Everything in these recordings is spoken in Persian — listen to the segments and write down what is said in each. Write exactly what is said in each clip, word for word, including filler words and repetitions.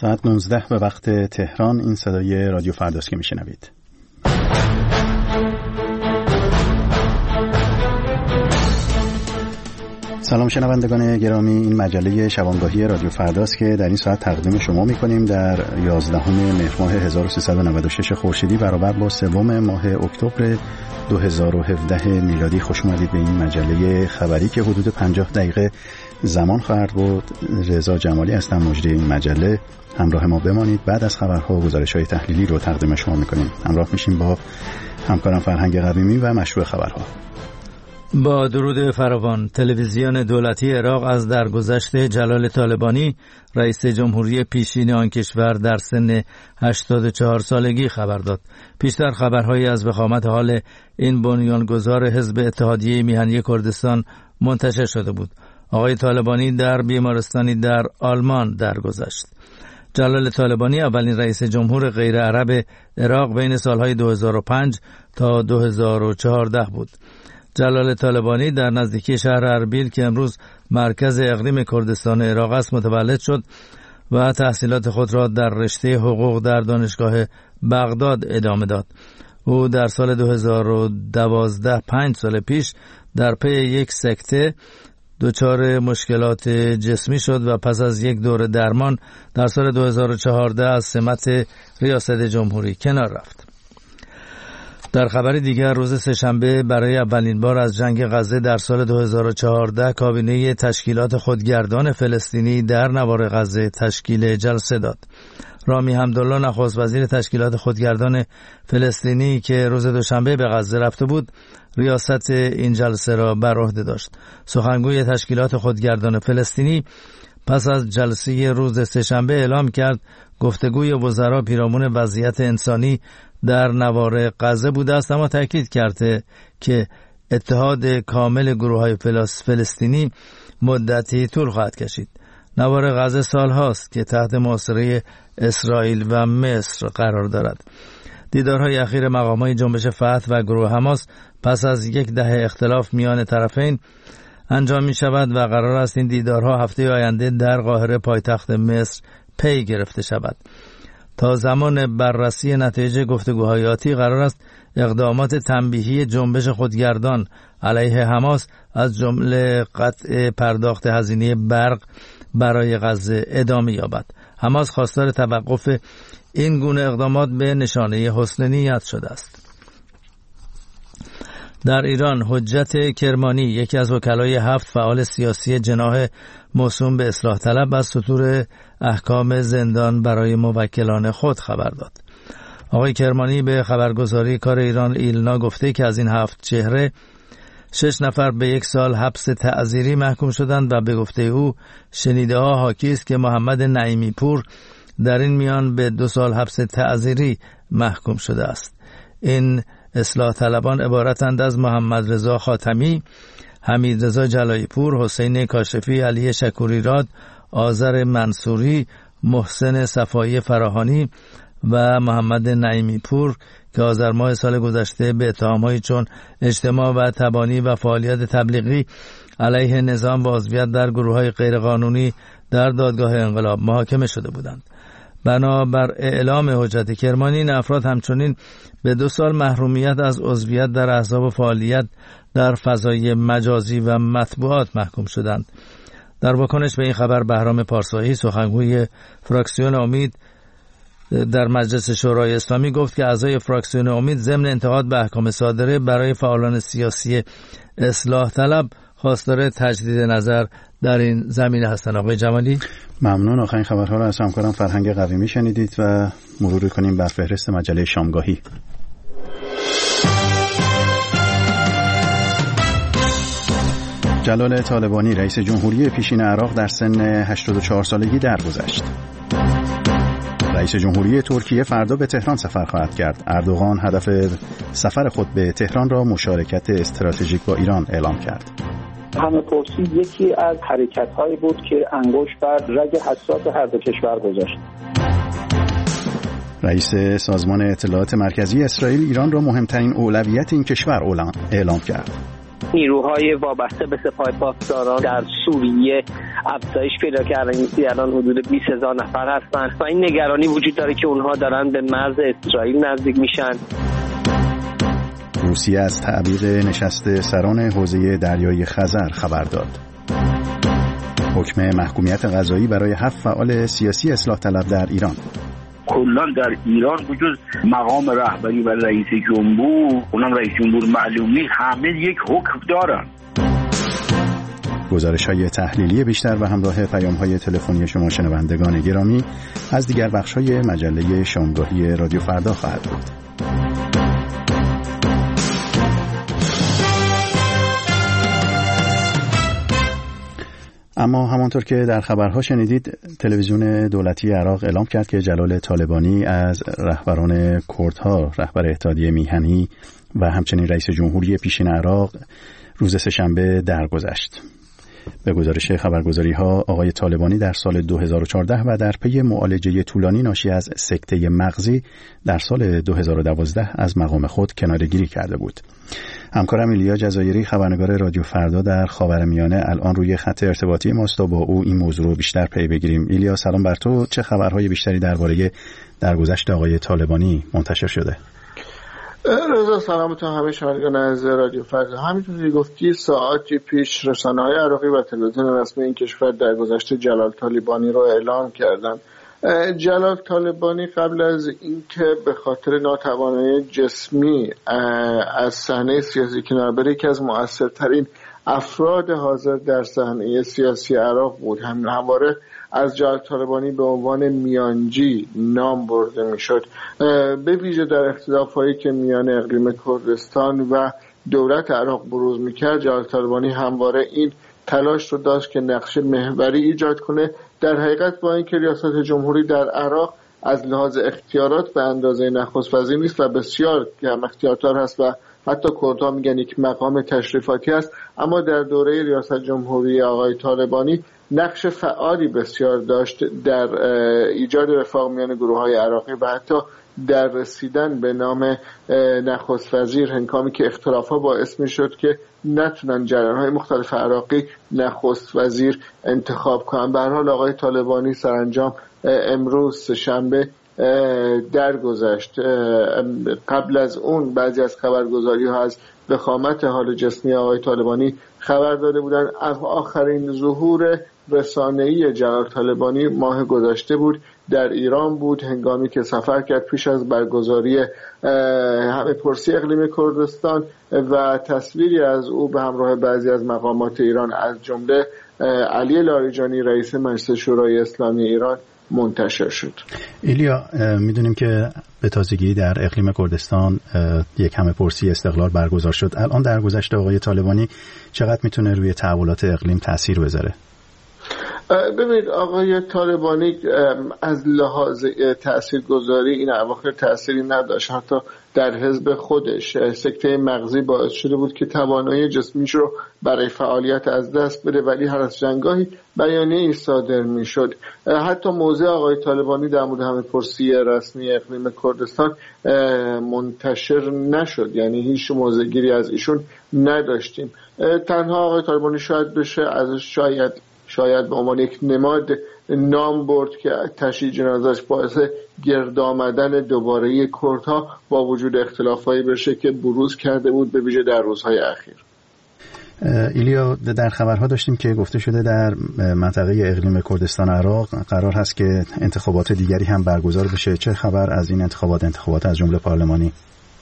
ساعت نوزده به وقت تهران. این صدای رادیو فرداست که میشنوید. سلام شنوندگان گرامی، این مجله شبانگاهی رادیو فرداست که در این ساعت تقدیم شما میکنیم در یازدهم مهر ماه هزار و سیصد و نود و شش خورشیدی برابر با سوم ماه اکتبر دو هزار و هفده میلادی. خوش اومدید به این مجله خبری که حدود پنجاه دقیقه زمان خواهد بود. رضا جمالی هستم، مجری این مجله. همراه ما بمانید. بعد از خبرها و گزارش‌های تحلیلی رو تقدیم شما میکنیم. همراه میشیم با همکارم فرهنگ قویمی و مشروع خبرها. با درود فراوان، تلویزیون دولتی عراق از درگذشت جلال طالبانی رئیس جمهوری پیشین آن کشور در سن هشتاد و چهار سالگی خبر داد. پیشتر خبرهایی از وخامت حال این بنیانگذار حزب اتحادیه میهنی کردستان منتشر شده بود. آقای طالبانی در بیمارستانی در آلمان درگذشت. جلال طالبانی اولین رئیس جمهور غیر عرب عراق بین سالهای دو هزار و پنج تا دو هزار و چهارده بود. جلال طالبانی در نزدیکی شهر اربیل که امروز مرکز اقلیم کردستان عراق است متولد شد و تحصیلات خود را در رشته حقوق در دانشگاه بغداد ادامه داد. او در سال دو هزار و دوازده، پنج سال پیش، در پی یک سکته دچار مشکلات جسمی شد و پس از یک دوره درمان در سال دو هزار و چهارده از سمت ریاست جمهوری کنار رفت. در خبر دیگر، روز سه‌شنبه برای اولین بار از جنگ غزه در سال دو هزار و چهارده کابینه تشکیلات خودگردان فلسطینی در نوار غزه تشکیل جلسه داد. رامی حمدالله نخست وزیر تشکیلات خودگردان فلسطینی که روز دوشنبه به غزه رفته بود ریاست این جلسه را بر عهده داشت. سخنگوی تشکیلات خودگردان فلسطینی پس از جلسه روز سه‌شنبه اعلام کرد گفتگوی وزرا پیرامون وضعیت انسانی در نوار غزه بوده است، اما تاکید کرده که اتحاد کامل گروه‌های فلسطینی مدتی طول خواهد کشید. نوار غزه سال هاست که تحت محاصره اسرائیل و مصر قرار دارد. دیدارهای اخیر مقام‌های جنبش فتح و گروه حماس پس از یک دهه اختلاف میان طرفین انجام می شود و قرار است این دیدارها هفته آینده در قاهره پایتخت مصر پی گرفته شود. تا زمان بررسی نتایج گفتگوهای آتی قرار است اقدامات تنبیهی جنبش خودگردان علیه حماس از جمله قطع پرداخت هزینه برق برای غزه ادامه یابد. حماس خواستار توقف این گونه اقدامات به نشانه حسن نیت شده است. در ایران، حجت کرمانی یکی از وکلای هفت فعال سیاسی جناح موسوم به اصلاح طلب از صدور احکام زندان برای موکلان خود خبر داد. آقای کرمانی به خبرگزاری کار ایران ایلنا گفته که از این هفت چهره شش نفر به یک سال حبس تعزیری محکوم شدند و به گفته او شنیده ها حاکی است که محمد نعیمی پور در این میان به دو سال حبس تعزیری محکوم شده است. این اصلاح طلبان عبارتند از محمد رضا خاتمی، حمید رضا جلایی پور، حسین کاشفی، علی شکوری راد، آذر منصوری، محسن صفایی فراهانی و محمد نعیمی پور که آذر ماه سال گذشته به اتهام‌هایی چون اجتماع و تبانی و فعالیت تبلیغی علیه نظام و عضویت در گروه‌های غیرقانونی در دادگاه انقلاب محاکمه شده بودند. بنابر اعلام حجت کرمانی، این افراد همچنین به دو سال محرومیت از عضویت در احزاب و فعالیت در فضای مجازی و مطبوعات محکوم شدند. در واکنش به این خبر بهرام پارسایی سخنگوی فراکسیون امید در مجلس شورای اسلامی گفت که اعضای فراکسیون امید ضمن انتقاد به احکام صادره برای فعالان سیاسی اصلاح طلب خواستار تجدید نظر در این زمینه هستند. آقای جمالی، ممنون. آخرین خبرها را از همکارم فرهنگ قویمی شنیدید و مرور کنیم بر فهرست مجله شامگاهی. جلال طالبانی رئیس جمهوری پیشین عراق در سن هشتاد و چهار سالگی درگذشت. رئیس جمهوری ترکیه فردا به تهران سفر خواهد کرد. اردوغان هدف سفر خود به تهران را مشارکت استراتژیک با ایران اعلام کرد. همه پرسی یکی از حرکت‌هایی بود که انگشت بر رگ حساس هر دو کشور گذاشت. رئیس سازمان اطلاعات مرکزی اسرائیل ایران را مهمترین اولویت این کشور اعلام کرد. نیروهای وابسته به سپاه پاسداران در سوریه افزایش پیدا کردن، الان حدود بیست هزار نفر هستن و این نگرانی وجود داره که اونها دارن به مرز اسرائیل نزدیک میشن. روسیه از تعویق نشست سران حوزه دریای خزر خبر داد. حکم محکومیت قضایی برای هفت فعال سیاسی اصلاح طلب در ایران. کلا در ایران بجز مقام رهبری و رئیس جمهور، اونم رئیس جمهور معلوم نیست، همه یک حکم دارن. گزارش‌های تحلیلی بیشتر و همراه پیام‌های تلفنی شما شنوندگان گرامی از دیگر بخش‌های مجله شامگاهی رادیو فردا خواهد بود. اما همانطور که در خبرها شنیدید، تلویزیون دولتی عراق اعلام کرد که جلال طالبانی از رهبران کردها، رهبر اتحادیه میهنی و همچنین رئیس جمهوری پیشین عراق روز سه‌شنبه درگذشت. به گزارش خبرگزاری‌ها، آقای طالبانی در سال دو هزار و چهارده و در پی معالجه طولانی ناشی از سکته مغزی در سال دو هزار و دوازده از مقام خود کناره‌گیری کرده بود. همکارم ایلیا جزایری، خبرنگار رادیو فردا در خاورمیانه، الان روی خط ارتباطی ماست تا با او این موضوع رو بیشتر پی بگیریم. ایلیا، سلام بر تو. چه خبرهای بیشتری درباره درگذشت آقای طالبانی منتشر شده؟ رضا، سلام تو همه شنوندگان از رادیو فردا. همینطوری گفتی ساعتی پیش رسانه‌های عراقی و تلویزیون رسمی این کشور درگذشت جلال طالبانی رو اعلام کردن. جلال طالبانی قبل از اینکه به خاطر ناتوانی جسمی از صحنه سیاسی کنار بره، یکی از مؤثرترین افراد حاضر در صحنه سیاسی عراق بود. هم همواره از جلال طالبانی به عنوان میانجی نام برده میشد، به ویژه در اختلافایی که میان اقلیم کردستان و دولت عراق بروز میکرد. جلال طالبانی همواره این تلاش رو داشت که نقش محوری ایجاد کنه. در حقیقت با اینکه ریاست جمهوری در عراق از لحاظ اختیارات به اندازه نخست وزیر نیست و بسیار کم اختیارتر هست و حتی کردها میگن یک مقام تشریفاتی است، اما در دوره ریاست جمهوری آقای طالبانی نقش فعالی بسیار داشت در ایجاد وفاق میان گروه‌های عراقی و حتی در رسیدن به نام نخست وزیر، هنگامی که اختلاف‌ها باعث می‌شد که نتونن جریان‌های مختلف عراقی نخست وزیر انتخاب کنن. به هر حال آقای طالبانی سرانجام امروز شنبه درگذشت. قبل از اون بعضی از خبرگزاری‌ها از وخامت حال جسمی آقای طالبانی خبر داده بودند. آخرین ظهور رسانه‌ای جلال طالبانی ماه گذشته بود، در ایران بود، هنگامی که سفر کرد پیش از برگزاری همه پرسی اقلیم کردستان و تصویری از او به همراه بعضی از مقامات ایران از جمله علی لاریجانی رئیس مجلس شورای اسلامی ایران منتشر شد. ایلیا، میدونیم که به تازگی در اقلیم کردستان یک همه پرسی استقلال برگزار شد. الان درگذشت آقای طالبانی چقدر میتونه روی تحولات اقلیم تأثیر بذاره؟ ببینید، آقای طالبانی از لحاظ تاثیرگذاری این اواخر تأثیری نداشت. حتی در حزب خودش سکته مغزی باعث شده بود که توانایی جسمیش رو برای فعالیت از دست بده، ولی هر از جنگاهی بیانیه‌ای صادر میشد. حتی موضع آقای طالبانی در مورد همه پرسی رسمی اقلیم کردستان منتشر نشد، یعنی هیچ موضع‌گیری از ایشون نداشتیم. تنها آقای طالبانی شاید بشه از شاید شاید به عنوان یک نماد نام برد که تشییع جنازه‌اش باعث گرد آمدن دوباره کردها با وجود اختلافایی بشه که بروز کرده بود، به ویژه در روزهای اخیر. ایلیا، در خبرها داشتیم که گفته شده در منطقه اقلیم کردستان عراق قرار هست که انتخابات دیگری هم برگزار بشه. چه خبر از این انتخابات انتخابات از جمله پارلمانی؟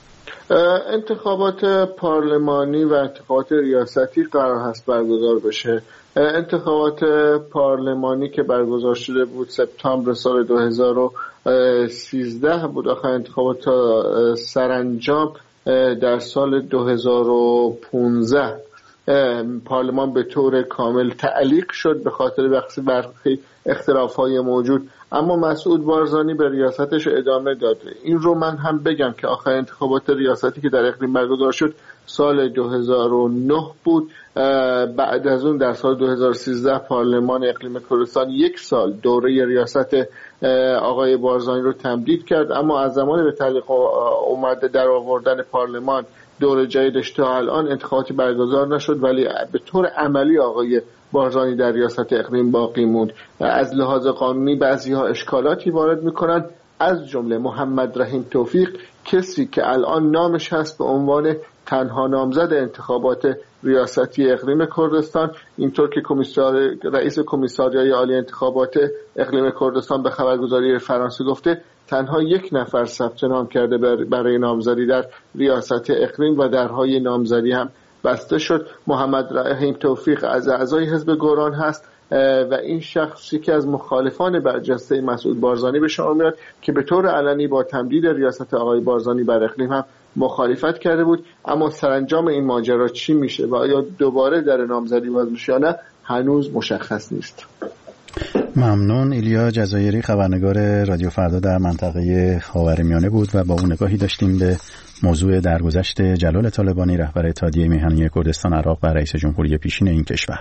انتخابات پارلمانی و انتخابات ریاستی قرار هست برگزار بشه. انتخابات پارلمانی که برگزار شده بود سپتامبر سال دو هزار و سیزده بود، آخر انتخابات سرانجام در سال دو هزار و پانزده پارلمان به طور کامل تعلیق شد به خاطر برخی اختلاف‌های موجود، اما مسعود بارزانی به ریاستش ادامه داده. این رو من هم بگم که آخرین انتخابات ریاستی که در اقلیم برگزار شد سال دو هزار و نه بود. بعد از اون در سال دو هزار و سیزده پارلمان اقلیم کردستان یک سال دوره ریاست آقای بارزانی رو تمدید کرد، اما از زمان به تعلیق اومده در آوردن پارلمان دوره جدیدش تا الان انتخاباتی برگزار نشد، ولی به طور عملی آقای بارزانی در ریاست اقلیم باقی موند. از لحاظ قانونی بعضی‌ها اشکالاتی وارد می‌کنند، از جمله محمد رحیم توفیق، کسی که الان نامش هست به عنوان تنها نامزد انتخابات ریاستی اقلیم کردستان، اینطور که کمیسیون رئیس کمیساریای عالی انتخابات اقلیم کردستان به خبرگزاری فرانسه گفته تنها یک نفر ثبت نام کرده برای نامزدی در ریاست اقلیم و درهای نامزدی هم بسته شد. محمد رحیم توفیق از اعضای حزب گوران هست و این شخصی که از مخالفان برجسته مسعود بارزانی به شمار میاد که به طور علنی با تمدید ریاست آقای بارزانی بر اقلیم هم مخالفت کرده بود، اما سرانجام این ماجرا چی میشه و آیا دوباره در نامزدی باز میشه یا نه هنوز مشخص نیست. ممنون. ایلیا جزایری خبرنگار رادیو فردا در منطقه خاورمیانه بود و با اون نگاهی داشتیم به موضوع درگذشت جلال طالبانی رهبر اتحادیه میهنی کردستان عراق و رئیس جمهوری پیشین این کشور.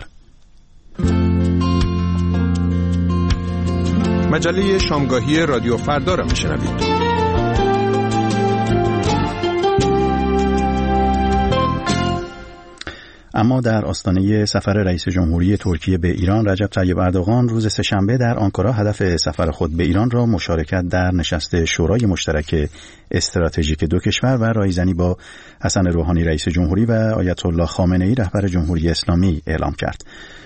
مجله شامگاهی رادیو فردا را میشنوید. اما در آستانه سفر رئیس جمهوری ترکیه به ایران، رجب طیب اردوغان روز سه‌شنبه در آنکارا هدف سفر خود به ایران را مشارکت در نشست شورای مشترک استراتژیک دو کشور و رایزنی با حسن روحانی رئیس جمهوری و آیت الله خامنه‌ای رهبر جمهوری اسلامی اعلام کرد.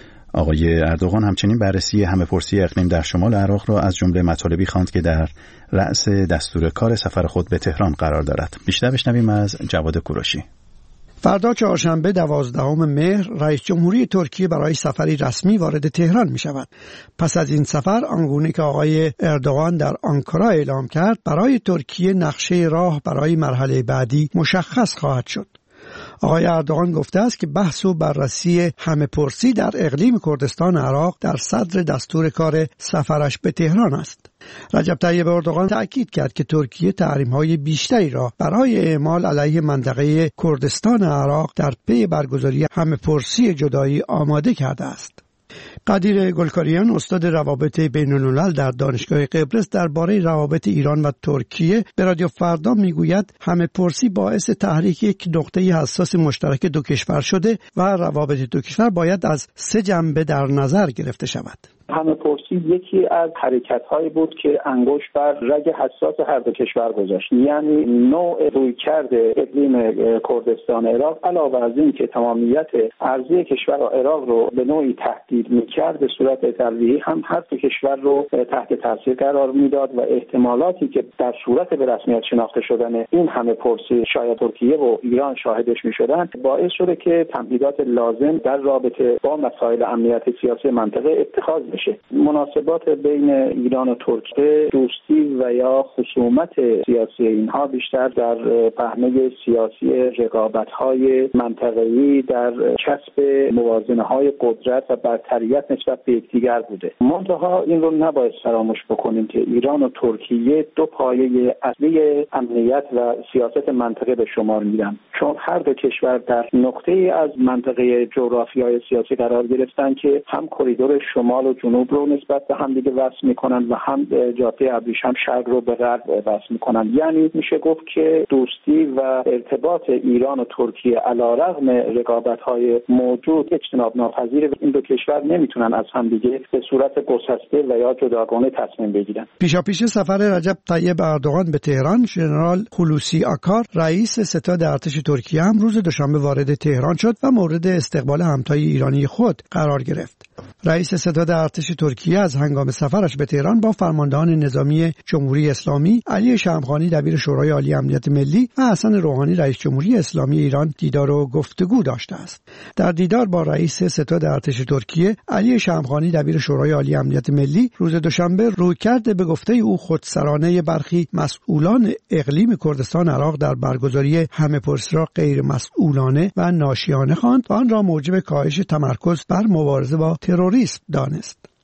آقای اردوغان همچنین بررسی همه‌پرسی اقلیم در شمال عراق را از جمله مطالبی خواند که در رأس دستور کار سفر خود به تهران قرار دارد. بیشتر بشنویم از جواد کوروشی. فردا چهارشنبه دوازدهم مهر رئیس جمهوری ترکیه برای سفری رسمی وارد تهران می شود. پس از این سفر آنگونه که آقای اردوغان در آنکارا اعلام کرد، برای ترکیه نقشه راه برای مرحله بعدی مشخص خواهد شد. آقای اردوغان گفته است که بحث و بررسی همه‌پرسی در اقلیم کردستان عراق در صدر دستور کار سفرش به تهران است. رجب طیب اردوغان تأکید کرد که ترکیه تحریم‌های بیشتری را برای اعمال علیه منطقه کردستان عراق در پی برگزاری همه‌پرسی جدایی آماده کرده است. قدیر گلکاریان، استاد روابط بین‌الملل در دانشگاه قبرس، درباره روابط ایران و ترکیه به رادیو فردا میگوید همه‌پرسی باعث تحریک یک نقطه حساس مشترک دو کشور شده و روابط دو کشور باید از سه جنبه در نظر گرفته شود. همه‌پرسی یکی از حرکت‌هایی بود که انگشت بر رگ حساس هر دو کشور گذاشت، یعنی نوع رویکرد اقلیم کردستان عراق علاوه از این که تمامیت ارضی کشور و عراق رو به نوعی تهدید می‌کرد، به صورت تلویحی هم هر دو کشور رو تحت تاثیر قرار میداد و احتمالاتی که در صورت به رسمیت شناخته شدن این همه‌پرسی شاید ترکیه و ایران شاهدش می‌شدند، باعث شده که تمهیدات لازم در رابطه با مسائل امنیت سیاسی منطقه اتخاذ بشه. مناسبات بین ایران و ترکیه، دوستی و یا خصومت سیاسی اینها بیشتر در پهنه سیاسی رقابت‌های منطقه‌ای در کسب موازنه‌های قدرت و برتریت نسبت به یکدیگر بوده. منتها این رو نباید فراموش بکنیم که ایران و ترکیه دو پایه اصلی امنیت و سیاست منطقه به شمار میرن، چون هر دو کشور در نقطه‌ای از منطقه جغرافیایی سیاسی قرار گرفتن که هم کریدور شمال و جنوب رو نسبت به هم دیگه وصل میکنن و هم جاده ابریشم شرق رو به غرب وصل میکنن. یعنی میشه گفت که دوستی و ارتباط ایران و ترکیه علیرغم رقابت‌های موجود اجتناب ناپذیر، این دو کشور نمیتونن از هم دیگه به صورت گسسته و یا جداگانه تصمیم بگیرن. پیشاپیش سفر رجب طیب اردوغان به تهران، ژنرال خلوصی آکار رئیس ستاد ارتش ترکیه هم روز دوشنبه وارد تهران شد و مورد استقبال همتای ایرانی خود قرار گرفت. رئیس ستاد ارتش ترکیه از هنگام سفرش به تهران با فرماندهان نظامی جمهوری اسلامی، علی شمخانی دبیر شورای عالی امنیت ملی و حسن روحانی رئیس جمهوری اسلامی ایران دیدار و گفتگو داشته است. در دیدار با رئیس ستاد ارتش ترکیه، علی شمخانی دبیر شورای عالی امنیت ملی، روز دوشنبه رویکرد به گفته او خودسرانه برخی مسئولان اقلیم کردستان عراق در برگزاری همه‌پرسی را غیر مسئولانه و ناشیانه خواند و آن را موجب کاهش تمرکز بر مبارزه با تروریسم دانست.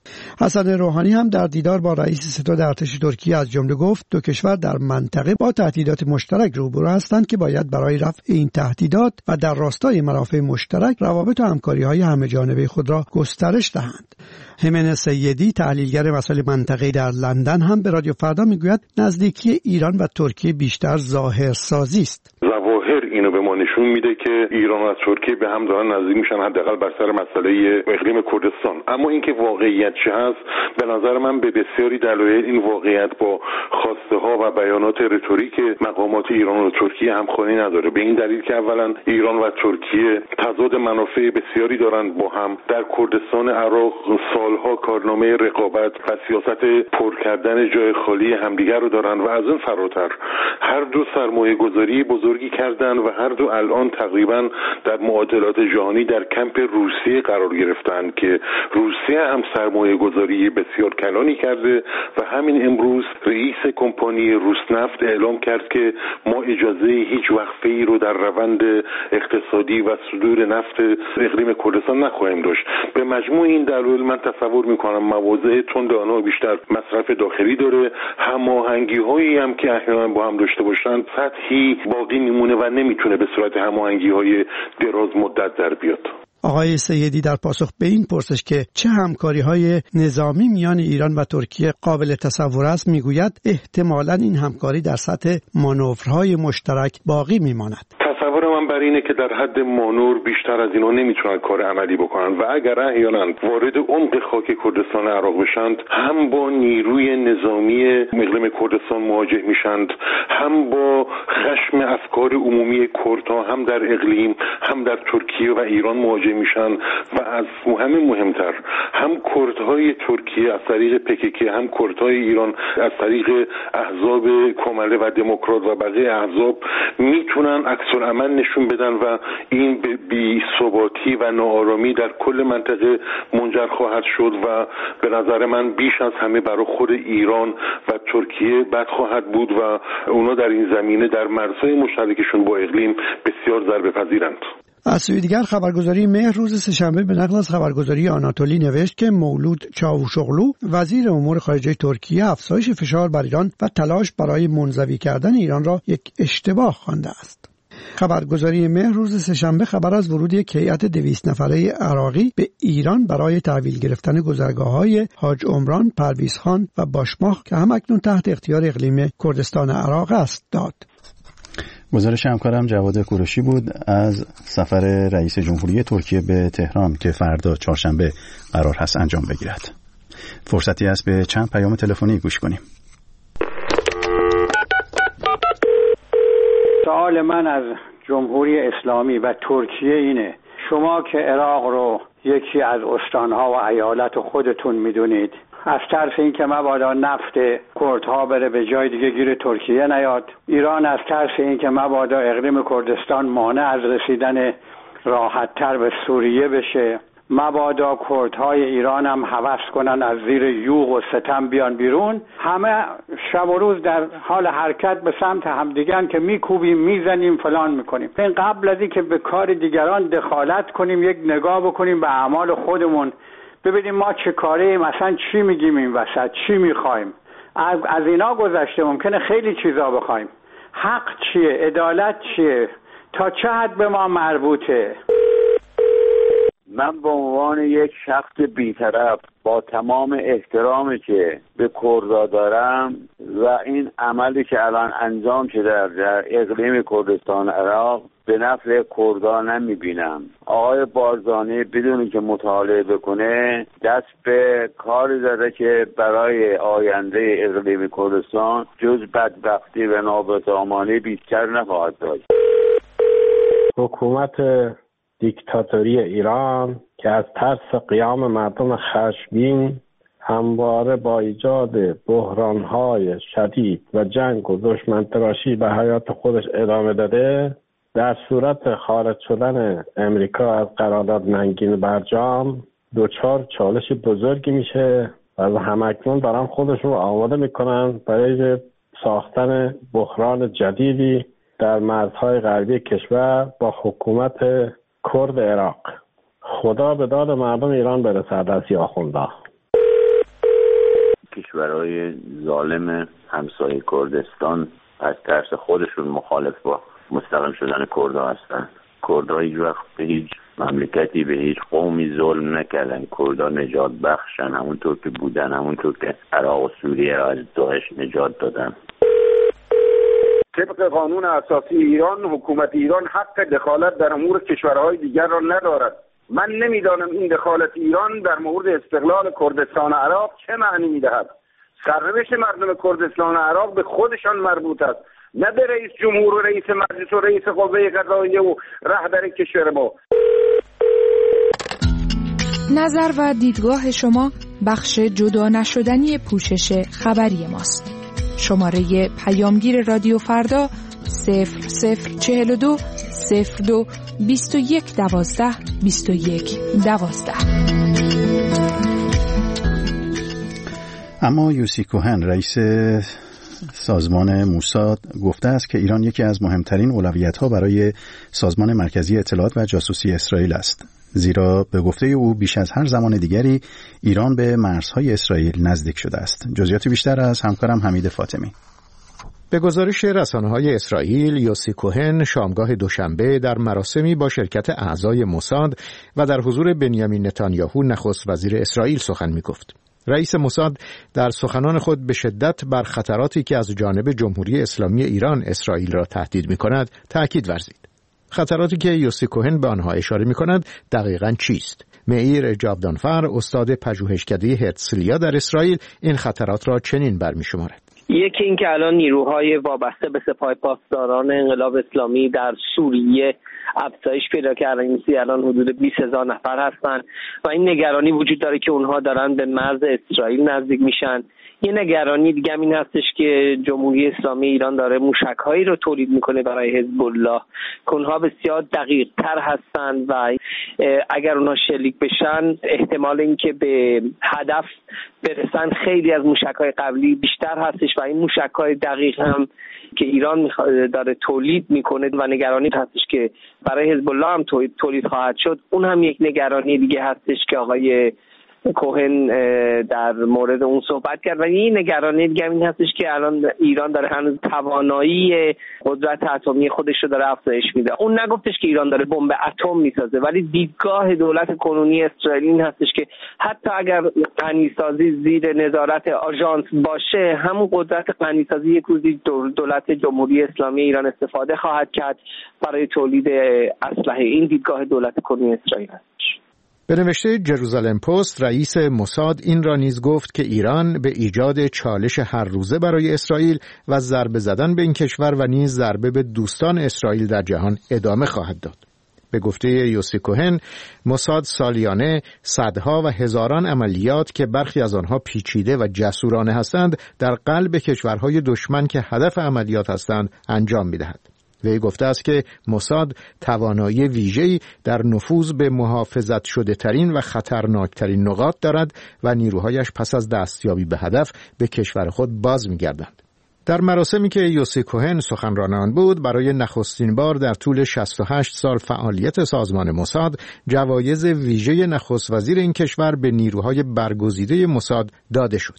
حسن روحانی هم در دیدار با رئیس ستاد ارتش ترکیه از جمله گفت دو کشور در منطقه با تهدیدات مشترک روبرو هستند که باید برای رفع این تهدیدات و در راستای منافع مشترک روابط و همکاری‌های همه‌جانبه خود را گسترش دهند. همین سیدی تحلیلگر مسائل منطقه‌ای در لندن هم به رادیو فردا میگوید نزدیکی ایران و ترکیه بیشتر ظاهرسازی است. ظواهر اینو به ما نشون میده که ایران و ترکیه به هم دارن نزدیک میشن، حداقل بر سر مسئله اقلیم کردستان. اما اینکه واقعیت چه هست، به نظر من به بسیاری دلایل این واقعیت با خواسته ها و بیانات رتوریک مقامات ایران و ترکیه همخوانی نداره. به این دلیل که اولا ایران و ترکیه تضاد منافع بسیاری دارن با هم. در کردستان عراق سالها کارنامه رقابت و سیاست پر کردن جای خالی همدیگر رو دارن و از اون فراتر هر دو سرمایه گذاری بزرگی کردن و هر دو الان تقریبا در معادلات جهانی در کمپ روسیه قرار گرفتن که روسیه هم سرمایه گذاری بسیار کلانی کرده و همین امروز رئیس کمپانی روسنفت اعلام کرد که ما اجازه هیچ وقفه‌ای رو در روند اقتصادی و صدور نفت اقلیم کردستان نخواهیم داشت. به مجموع این دلایل من تصور میکنم مواضع تند آنها بیشتر مصرف داخلی داره، هماهنگی‌هایی هم که احیانا با هم داشته باشن سطحی باقی میمونه و نمیتونه به صورت هماهنگی‌های دراز مدت در بیاد. آقای سیدی در پاسخ به این پرسش که چه همکاری‌های نظامی میان ایران و ترکیه قابل تصور است میگوید احتمالاً این همکاری در سطح مانورهای مشترک باقی میماند. تصور من بر اینه که در حد مانور بیشتر از اینا نمیتونن کار عملی بکنن و اگر احیانا وارد عمق خاک کردستان عراق بشند هم با نیروی نظامی اقلیم کردستان مواجه میشند، هم با خشم افکار عمومی کردها هم در اقلیم هم در ترکیه و ایران مواجه میشن و از همه مهمتر هم کردهای ترکیه از طریق پکک هم کردهای ایران از طریق احزاب کمله و دموکرات و بقیه احزاب میتونن عکس العمل نشون بدن و این به بی ثباتی و ناآرامی در کل منطقه منجر خواهد شد و به نظر من بیش از همه برای خود ایران و ترکیه بد خواهد بود و اونا در این زمینه در مرزهای مشترکشون با اقلیم بسیار ضربه پذیرند. از سوی دیگر خبرگزاری مهر روز سه‌شنبه به نقل از خبرگزاری آناتولی نوشت که مولود چاوشوغلو وزیر امور خارجه ترکیه افزایش فشار بر ایران و تلاش برای منزوی کردن ایران را یک اشتباه خوانده است. خبرگزاری مهر روز سه‌شنبه خبر از ورود یک هیئت دویست نفره عراقی به ایران برای تحویل گرفتن گذرگاه‌های حاج عمران، پرویزخان و باشماخ که همکنون تحت اختیار اقلیم کردستان عراق است داد. گزارش همکارم جواد کوروشی بود از سفر رئیس جمهوری ترکیه به تهران که فردا چهارشنبه قرار هست انجام بگیرد. فرصتی است به چند پیام تلفنی گوش کنیم. سوال من از جمهوری اسلامی و ترکیه اینه: شما که عراق رو یکی از استانها و ایالت خودتون میدونید، از ترس این که مبادا نفت کردها بره به جای دیگه گیر ترکیه نیاد، ایران از ترس این که مبادا اقلیم کردستان مانع از رسیدن راحت‌تر به سوریه بشه، مبادا کردهای ایران هم هوس کنن از زیر یوغ و ستم بیان بیرون، همه شب و روز در حال حرکت به سمت همدیگن که میکوبیم میزنیم فلان میکنیم. این قبل از این که به کار دیگران دخالت کنیم یک نگاه بکنیم به اعمال خودمون، ببینیم ما چه کاره، مثلا چی میگیم این وسط، چی میخوایم. از, از اینا گذشته ممکنه خیلی چیزا بخوایم. حق چیه؟ عدالت چیه؟ تا چه حد به ما مربوطه؟ من به عنوان یک شخص بی‌طرف با تمام احترامی که به کردها دارم و این عملی که الان انجام شده در اقلیم کردستان عراق به نفع کردها نمیبینم. آقای بارزانی بدون که مطالعه بکنه دست به کاری زده که برای آینده اقلیم کردستان جز بدبختی و نابسامانی بیشتر نخواهد داشت. حکومت دیکتاتوری ایران که از ترس قیام مردم خشمگین همواره با ایجاد بحران‌های شدید و جنگ و دشمن‌تراشی به حیات خودش ادامه داده، در صورت خارج شدن امریکا از قرارداد ننگین برجام دچار چالش بزرگی میشه و همکنون دارن خودشون رو آماده میکنن برای ساختن بحران جدیدی در مرزهای غربی کشور با حکومت کرد عراق. خدا به داد مردم ایران برسد از آخونده. کشورهای ظالم همسایه کردستان از ترس خودشون مخالف با مستقیم شدن کردها هستن. کردها هیچ وقت به هیچ مملکتی به هیچ قومی ظلم نکردن. کردها نجات بخشن، همونطور که بودن، همونطور که عراق و سوریه را از داعش نجات دادن. طبق قانون اساسی ایران، حکومت ایران حق دخالت در امور کشورهای دیگر را ندارد. من نمیدانم این دخالت ایران در مورد استقلال کردستان عراق چه معنی میدهد. سرنوشت مردم کردستان عراق به خودشان مربوط است، نه به رئیس جمهور و رئیس مجلس و رئیس قوه قضاییه و رهبر کشور ما. نظر و دیدگاه شما بخش جدا نشدنی پوشش خبری ماست. شماره پیامگیر رادیو فردا صفر صفر چهل و دو صفر دو بیست و یک دوازده بیست و یک دوازده. اما یوسی کوهن رئیس سازمان موساد گفته است که ایران یکی از مهمترین اولویت‌ها برای سازمان مرکزی اطلاعات و جاسوسی اسرائیل است، زیرا به گفته او بیش از هر زمان دیگری ایران به مرزهای اسرائیل نزدیک شده است. جزئیات بیشتر از همکارم حمید فاطمی. به گزارش رسانه‌های اسرائیل، یوسی کوهن شامگاه دوشنبه در مراسمی با شرکت اعضای موساد و در حضور بنیامین نتانیاهو نخست وزیر اسرائیل سخن می‌گفت. رئیس موساد در سخنان خود به شدت بر خطراتی که از جانب جمهوری اسلامی ایران اسرائیل را تهدید می‌کند تأکید ورزید. خطراتی که یوسی کوهن به آنها اشاره می‌کند دقیقاً چیست؟ معیر جاودانفر، استاد پژوهشکده هرتزلیا در اسرائیل، این خطرات را چنین برمی‌شمارد. یکی این که الان نیروهای وابسته به سپاه پاسداران انقلاب اسلامی در سوریه افزایش پیدا کردن. این الان حدود بیست هزار نفر هستن و این نگرانی وجود داره که اونها دارن به مرز اسرائیل نزدیک میشن. یه نگرانی دیگه هم این هستش که جمهوری اسلامی ایران داره موشک‌هایی رو تولید میکنه برای حزب الله که اونها بسیار دقیق تر هستن و اگر اونها شلیک بشن احتمال اینکه به هدف برسن خیلی از موشک‌های قبلی بیشتر هستش و این موشک‌های دقیق هم که ایران داره تولید میکنه و نگرانی هستش که برای حزب الله هم تولید خواهد شد. اون هم یک نگرانی دیگه هستش که آقای کوهن در مورد اون صحبت کرد و این نگرانی دیگه این هستش که الان ایران داره هنوز توانایی قدرت اتمی خودش رو داره افزایش میده. اون نگفتش که ایران داره بمب اتم میسازه، ولی دیدگاه دولت کنونی اسرائیل این هستش که حتی اگر غنیسازی زیر نظارت آژانس باشه، همون قدرت غنیسازی یک روزی دولت جمهوری اسلامی ایران استفاده خواهد کرد برای تولید اسلحه. این دیدگاه دولت کنونی اسرائیل است. به نوشته جروزالم پست، رئیس موساد این را نیز گفت که ایران به ایجاد چالش هر روزه برای اسرائیل و ضربه زدن به این کشور و نیز ضربه به دوستان اسرائیل در جهان ادامه خواهد داد. به گفته یوسی کوهن، موساد سالیانه صدها و هزاران عملیات که برخی از آنها پیچیده و جسورانه هستند در قلب کشورهای دشمن که هدف عملیات هستند انجام می‌دهد. وی گفته است که موساد توانایی ویژه‌ای در نفوذ به محافظت شده ترین و خطرناکترین نقاط دارد و نیروهایش پس از دستیابی به هدف به کشور خود باز می‌گردند. در مراسمی که یوسی کوهن سخنران آن بود، برای نخستین بار در طول شصت و هشت سال فعالیت سازمان موساد جوایز ویژه نخست وزیر این کشور به نیروهای برگزیده موساد داده شد.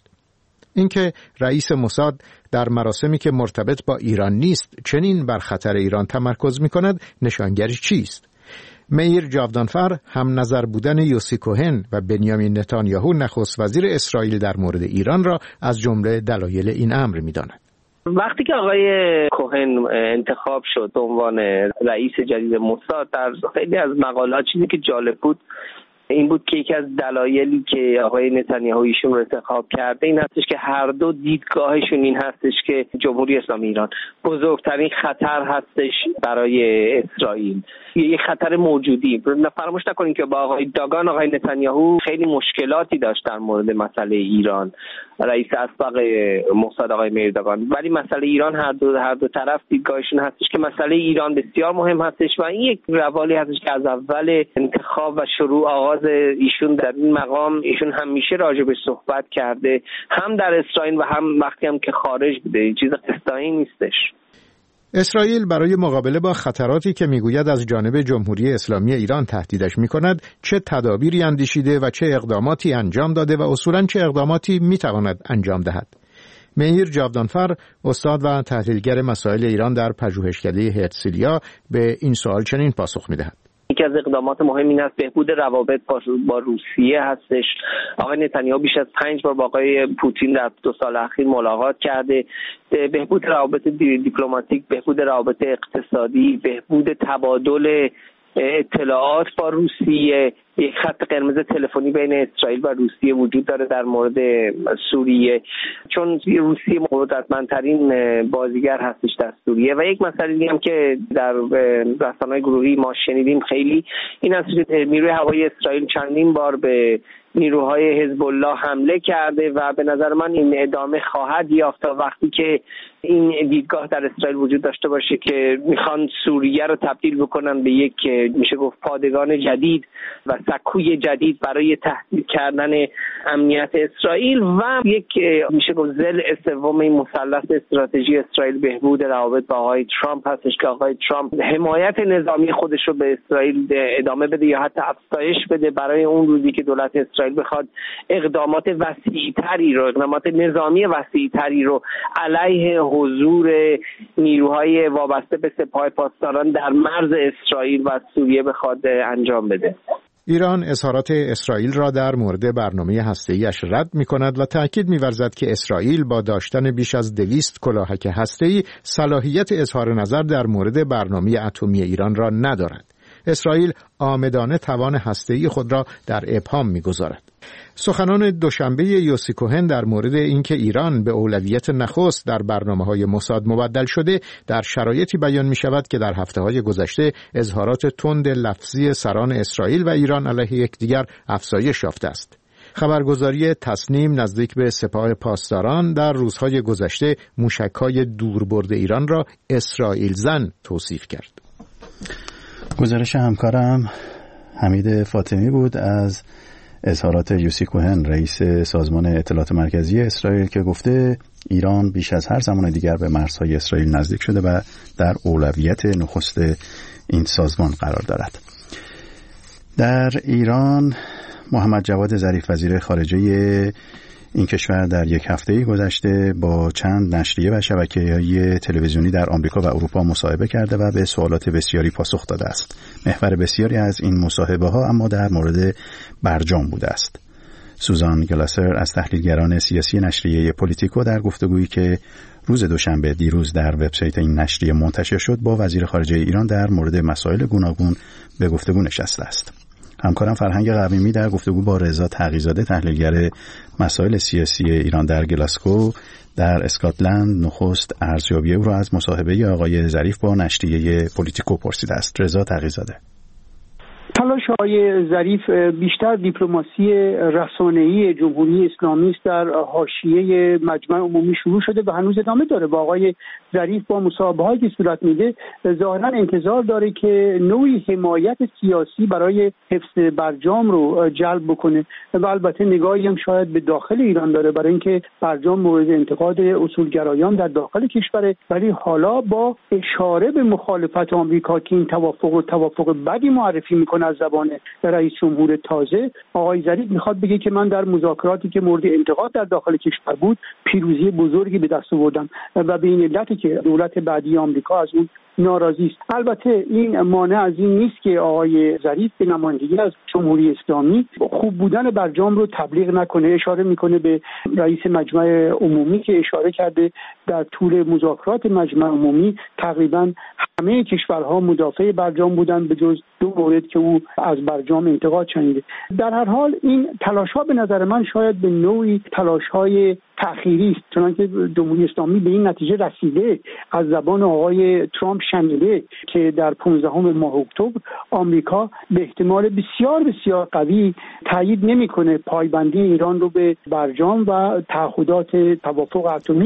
اینکه رئیس موساد در مراسمی که مرتبط با ایران نیست چنین بر خطر ایران تمرکز می‌کند نشانگری چیست؟ معیر جاودانفر هم نظر بودن یوسی کوهن و بنیامین نتانیاهو نخست وزیر اسرائیل در مورد ایران را از جمله دلایل این امر می‌داند. وقتی که آقای کوهن انتخاب شد به عنوان رئیس جدید موساد، در خیلی از مقالات چیزی که جالب بود این بود که یکی از دلایلی که آقای نتانیاهو ایشون رو انتخاب کرده این هستش که هر دو دیدگاهشون این هستش که جمهوری اسلامی ایران بزرگترین خطر هستش برای اسرائیل، یه خطر موجودی. فراموش نکنید که با آقای داگان آقای نتانیاهو خیلی مشکلاتی داشت در مورد مسئله ایران، رئیس اسبق موساد آقای معیر داگان، ولی مسئله ایران هر دو هر دو طرف دیدگاهشون هستش که مسئله ایران بسیار مهم هستش و این یک روالی هستش که از اول انتخاب و شروع آغاز ایشون در این مقام ایشون همیشه راجبش صحبت کرده، هم در اسرائیل و هم وقتی هم که خارج بوده. چیز قصه‌ای نیستش. اسرائیل برای مقابله با خطراتی که میگوید از جانب جمهوری اسلامی ایران تهدیدش میکند چه تدابیری اندیشیده و چه اقداماتی انجام داده و اصولاً چه اقداماتی میتواند انجام دهد؟ مهیر جاودانفر، استاد و تحلیلگر مسائل ایران در پژوهشکده هرتزلیا، به این سوال چنین پاسخ میدهد: یکی از اقدامات مهم این است بهبود روابط با روسیه هستش. آقای نتانیاهو بیش از پنج بار با آقای پوتین در دو سال اخیر ملاقات کرده. بهبود روابط دیپلماتیک، بهبود روابط اقتصادی، بهبود تبادل اطلاعات با روسیه. یک خط قرمز تلفنی بین اسرائیل و روسیه وجود داره در مورد سوریه، چون روسیه قدرتمندترین بازیگر هستش در سوریه. و یک مسئله دیگه هم که در رسانه‌های گروهی ما شنیدیم خیلی این است که نیروی هوایی اسرائیل چندین بار به نیروهای حزب الله حمله کرده و به نظر من این ادامه خواهد یافت تا وقتی که این دیدگاه در اسرائیل وجود داشته باشه که میخوان سوریه رو تبدیل بکنن به یک میشه گفت پادگان جدید و سکوی جدید برای تهدید کردن امنیت اسرائیل و یک میشه گفت ضلع سوم این مثلث استراتژی اسرائیل بهبود روابط با آقای ترامپ هستش که آقای ترامپ حمایت نظامی خودش رو به اسرائیل ادامه بده یا حتی افزایش بده برای اون روزی که دولت اسرائیل بخواد اقدامات وسیع‌تری رو اقدامات نظامی وسیع‌تری رو علیه حضور نیروهای وابسته به سپاه پاسداران در مرز اسرائیل و سوریه بخواد انجام بده. ایران اظهارات اسرائیل را در مورد برنامه هسته‌ایش رد می‌کند و تأکید می‌ورزد که اسرائیل با داشتن بیش از دویست کلاهک هسته‌ای صلاحیت اظهار نظر در مورد برنامه اتمی ایران را ندارد. اسرائیل عامدانه توان هسته‌ای خود را در ابهام می‌گذارد. سخنان دوشنبه یوسی کوهن در مورد اینکه ایران به اولویت نخست در برنامه‌های موساد مبدل شده در شرایطی بیان می‌شود که در هفته‌های گذشته اظهارات تند لفظی سران اسرائیل و ایران علیه یکدیگر افزایش یافته است. خبرگزاری تصنیم نزدیک به سپاه پاسداران در روزهای گذشته موشک‌های دوربرد ایران را اسرائیل زن توصیف کرد. گزارش همکارم حمید فاطمی بود از اظهارات یوسی کوهن، رئیس سازمان اطلاعات مرکزی اسرائیل، که گفته ایران بیش از هر زمان دیگر به مرزهای اسرائیل نزدیک شده و در اولویت نخست این سازمان قرار دارد. در ایران محمد جواد ظریف وزیر خارجه این کشور در یک هفته گذشته با چند نشریه و شبکه‌های تلویزیونی در آمریکا و اروپا مصاحبه کرده و به سوالات بسیاری پاسخ داده است. محور بسیاری از این مصاحبه‌ها اما در مورد برجام بوده است. سوزان گلاسر از تحلیلگران سیاسی نشریه پولیتیکو در گفتگویی که روز دوشنبه دیروز در وبسایت این نشریه منتشر شد با وزیر خارجه ایران در مورد مسائل گوناگون به گفتگو نشسته است. همکارم فرهنگ قویمی در گفتگو با رضا تقی‌زاده تحلیلگر مسائل سیاسی ایران در گلاسکو در اسکاتلند نخست ارزیابی او را از مصاحبه آقای ظریف با نشریه پولیتیکو پرسیده است. رضا تقی‌زاده: تلاش های ظریف بیشتر دیپلماسی رسانه‌ای جمهوری اسلامی است. در حاشیه مجمع عمومی شروع شده و هنوز ادامه داره. با آقای ظریف با مصاحبه‌هایی که صورت میده ظاهراً انتظار داره که نوعی حمایت سیاسی برای حفظ برجام رو جلب بکنه و البته نگاهی هم شاید به داخل ایران داره برای اینکه برجام مورد انتقاد اصولگرایان در داخل کشوره، ولی حالا با اشاره به مخالفت آمریکا که این توافق و توافق بدی معرفی میکنه از زبان رئیس جمهور تازه، آقای ظریف میخواد بگه که من در مذاکراتی که مورد انتقاد در داخل کشور بود پیروزی بزرگی به دست آوردم و به این علت که دولت بعدی آمریکا از اون ناراضی است. البته این مانع از این نیست که آقای ظریف به نمایندگی از جمهوری اسلامی خوب بودن برجام رو تبلیغ نکنه. اشاره میکنه به رئیس مجمع عمومی که اشاره کرده در طول مذاکرات مجمع عمومی تقریبا همه کشورها مدافع برجام بودن به جز دو مورد که او از برجام انتقاد شنیده. در هر حال این تلاش‌ها به نظر من شاید به نوعی تلاش‌های تأخیری است، چنانکه جمهوری اسلامی به این نتیجه رسیده از زبان آقای ترامپ شنیده که در پانزدهم ماه اکتبر آمریکا به احتمال بسیار بسیار قوی تایید نمی‌کنه پایبندی ایران رو به برجام و تعهدات توافق اتمی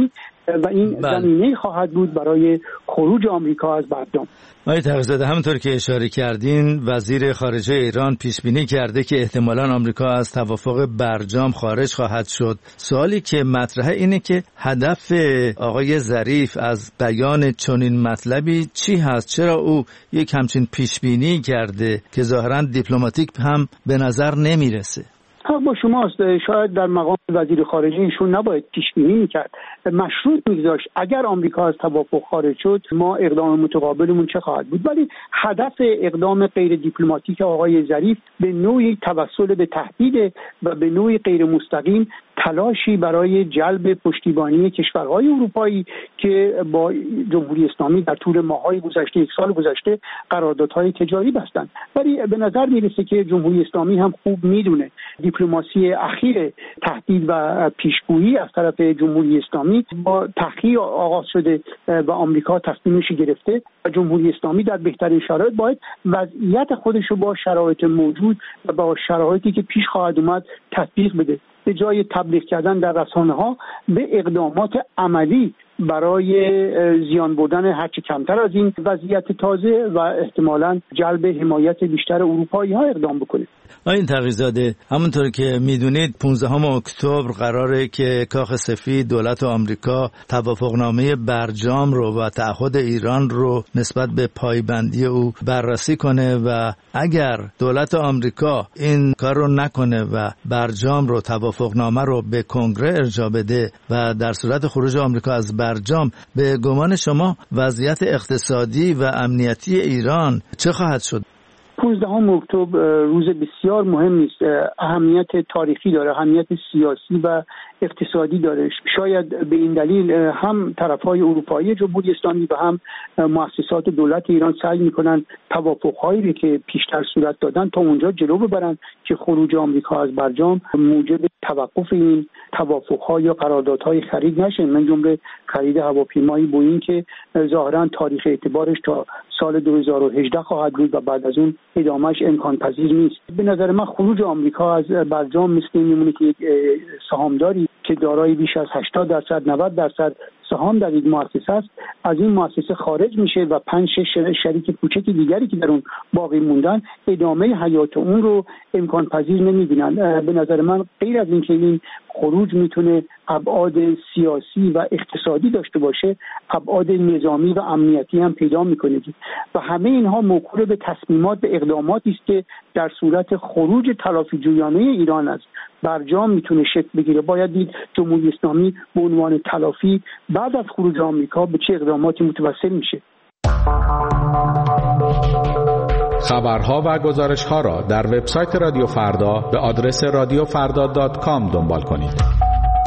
و این بله. زمینه خواهد بود برای خروج آمریکا از برجام. آقای تقی‌زاده، همونطور که اشاره کردین وزیر خارجه ایران پیش بینی کرده که احتمالاً آمریکا از توافق برجام خارج خواهد شد. سوالی که مطرحه اینه که هدف آقای ظریف از بیان چنین مطلبی چی هست؟ چرا او یک همچین پیش بینی کرده که ظاهراً دیپلماتیک هم به نظر نمیرسه؟ حق با شماست. شاید در مقام وزیر خارجه ایشون نباید پیش بینی میکرد، مشروط میگذاشت اگر آمریکا از توافق خارج شد ما اقدام متقابلمون چه خواهد بود. ولی هدف اقدام غیر دیپلماتیک آقای ظریف به نوعی توسل به تهدید و به نوعی غیر مستقیم تلاشی برای جلب پشتیبانی کشورهای اروپایی که با جمهوری اسلامی در طول ماه‌های گذشته، یک سال گذشته قراردادهای تجاری بستند. ولی به نظر میرسه که جمهوری اسلامی هم خوب میدونه دیپلماسی اخیر تهدید و پیشگویی از طرف جمهوری اسلامی با تأخیر آغاز شده و آمریکا تصمیمش گرفته و جمهوری اسلامی در بهترین شرایط باید وضعیت خودش رو با شرایط موجود و با شرایطی که پیش خواهد اومد تطبیق بده، به جای تبلیغ کردن در رسانه‌ها به اقدامات عملی برای زیان بردن هرچه کمتر از این وضعیت تازه و احتمالاً جلب حمایت بیشتر اروپایی‌ها اقدام بکنه. آقای تقی‌زاده، همونطور که میدونید پانزدهم اکتبر قراره که کاخ سفید دولت آمریکا توافقنامه برجام رو و تعهد ایران رو نسبت به پایبندی او بررسی کنه و اگر دولت آمریکا این کار رو نکنه و برجام رو توافقنامه رو به کنگره ارجاع بده و در صورت خروج آمریکا از برجام، به گمان شما وضعیت اقتصادی و امنیتی ایران چه خواهد شد؟ پانزدهم اکتبر روز بسیار مهمی است، اهمیت تاریخی داره، اهمیت سیاسی و اقتصادی داره. شاید به این دلیل هم طرفهای اروپایی جمهوری اسلامی و هم مؤسسات دولت ایران سعی میکنن توافقهایی که پیشتر صورت دادن تا اونجا جلو ببرن که خروج آمریکا از برجام موجب توقف این توافقها یا قراردادهای خرید نشه، من جمله خرید هواپیمای بوئینگ که ظاهرا تاریخ اعتبارش تا سال دو هزار و هجده خواهد بود و بعد از اون ادامهش امکان پذیر نیست. به نظر من خروج آمریکا از برجام مثل این میمونه که یک سهامداری که دارای بیش از هشتاد درصد نود درصد سهام در یک مؤسسه است از این مؤسسه خارج میشه و پنج شش شریک کوچک دیگری که در اون باقی موندن ادامه حیات اون رو امکان پذیر نمیبینن. به نظر من غیر از اینکه این خروج میتونه ابعاد سیاسی و اقتصادی داشته باشه، ابعاد نظامی و امنیتی هم پیدا میکنه و همه اینها موکول به تصمیمات به اقداماتی است که در صورت خروج تلافی جویانه ایران از برجام میتونه شکل بگیره. باید دید جمهوری اسلامی به عنوان تلافی بعد از خروج آمریکا به چه اقداماتی متوسل میشه. خبرها و گزارش‌ها را در وبسایت رادیو فردا به آدرس رادیو فردا دات کام دنبال کنید.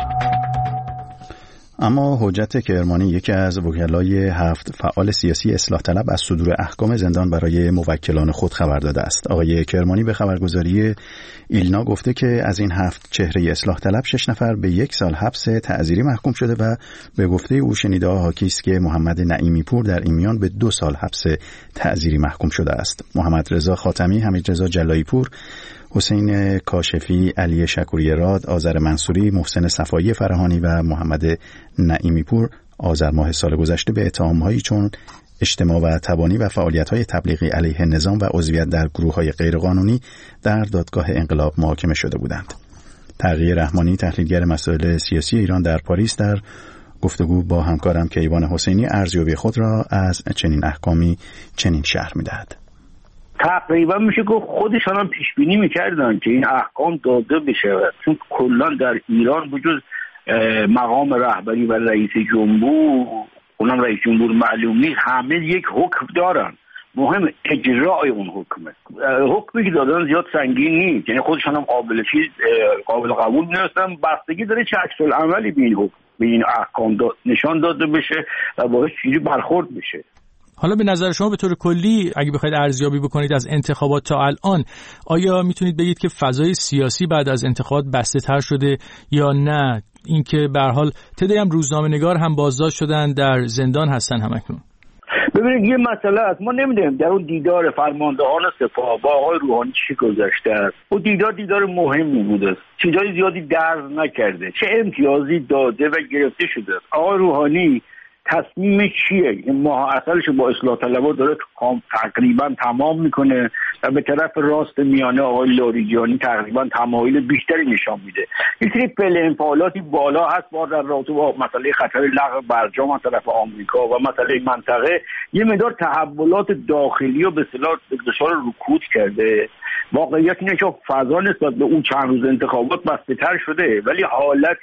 اما حجت کرمانی، یکی از وکلای هفت فعال سیاسی اصلاح طلب، از صدور احکام زندان برای موکلان خود خبر داده است. آقای کرمانی به خبرگزاری ایلنا گفته که از این هفت چهره اصلاح طلب شش نفر به یک سال حبس تعزیری محکوم شده و به گفته او شنیده‌ها حاکی است که محمد نعیمی پور در این میان به دو سال حبس تعزیری محکوم شده است. محمد رضا خاتمی، حمید رضا جلایی پور، حسین کاشفی، علی شکوری راد، آذر منصوری، محسن صفایی فرهانی و محمد نعیمی پور آذر ماه سال گذشته به اتهام‌هایی چون اجتماع و تبانی و فعالیت‌های تبلیغی علیه نظام و عضویت در گروه‌های غیرقانونی در دادگاه انقلاب محاکمه شده بودند. تقی رحمانی، تحلیلگر مسائل سیاسی ایران، در پاریس در گفتگو با همکارم کیوان حسینی ارزیابی خود را از چنین احکامی چنین شرح می‌دهد. تقریبا میشه که خودشان هم پیش بینی میکردن که این احکام داده بشه، چون کلا در ایران وجود مقام رهبری و رئیس جمهور، اونم رئیس جمهور معلوم نیست، همه یک حکم دارن، مهم اجرای اون حکمه. حکمی که دادن زیاد سنگین نیست، یعنی خودشان هم قابل چیز قابل قبول نیستن. بستگی داره چه عکس العملی به این حکم به این احکام داد نشان داده بشه و باعث چیزی برخورد بشه. حالا به نظر شما به طور کلی اگه بخواید ارزیابی بکنید از انتخابات تا الان، آیا میتونید بگید که فضای سیاسی بعد از انتخابات بسته تر شده یا نه؟ اینکه به هر حال تعدادی هم روزنامه‌نگار هم بازداشت شدن، در زندان هستن همکنون. ببینید یه مسئله است، ما نمیدونیم در اون دیدار فرماندهان سپاه با آقای روحانی چی گذشته است. اون دیدار دیدار مهمی بوده است، چیزای زیادی درز نکرده، چه امتیازی داده و گرفته شده است. آقای روحانی تصمیم چیه؟ این ماه اصلش با اصلاح طلبها داره تقریبا تمام میکنه و به طرف راست میانه آقای لاریجانی تقریبا تمایل بیشتری نشان میده. یه سری پله انفعالاتی بالا هست با در رابطه با مسئله خطر لغو برجام از طرف آمریکا و مسئله منطقه یه مقدار تحولات داخلی و به اصطلاح دچار رکود کرده. واقعیت اینه که فضا نسبت به اون چند روز انتخابات بسته‌تر شده، ولی حالت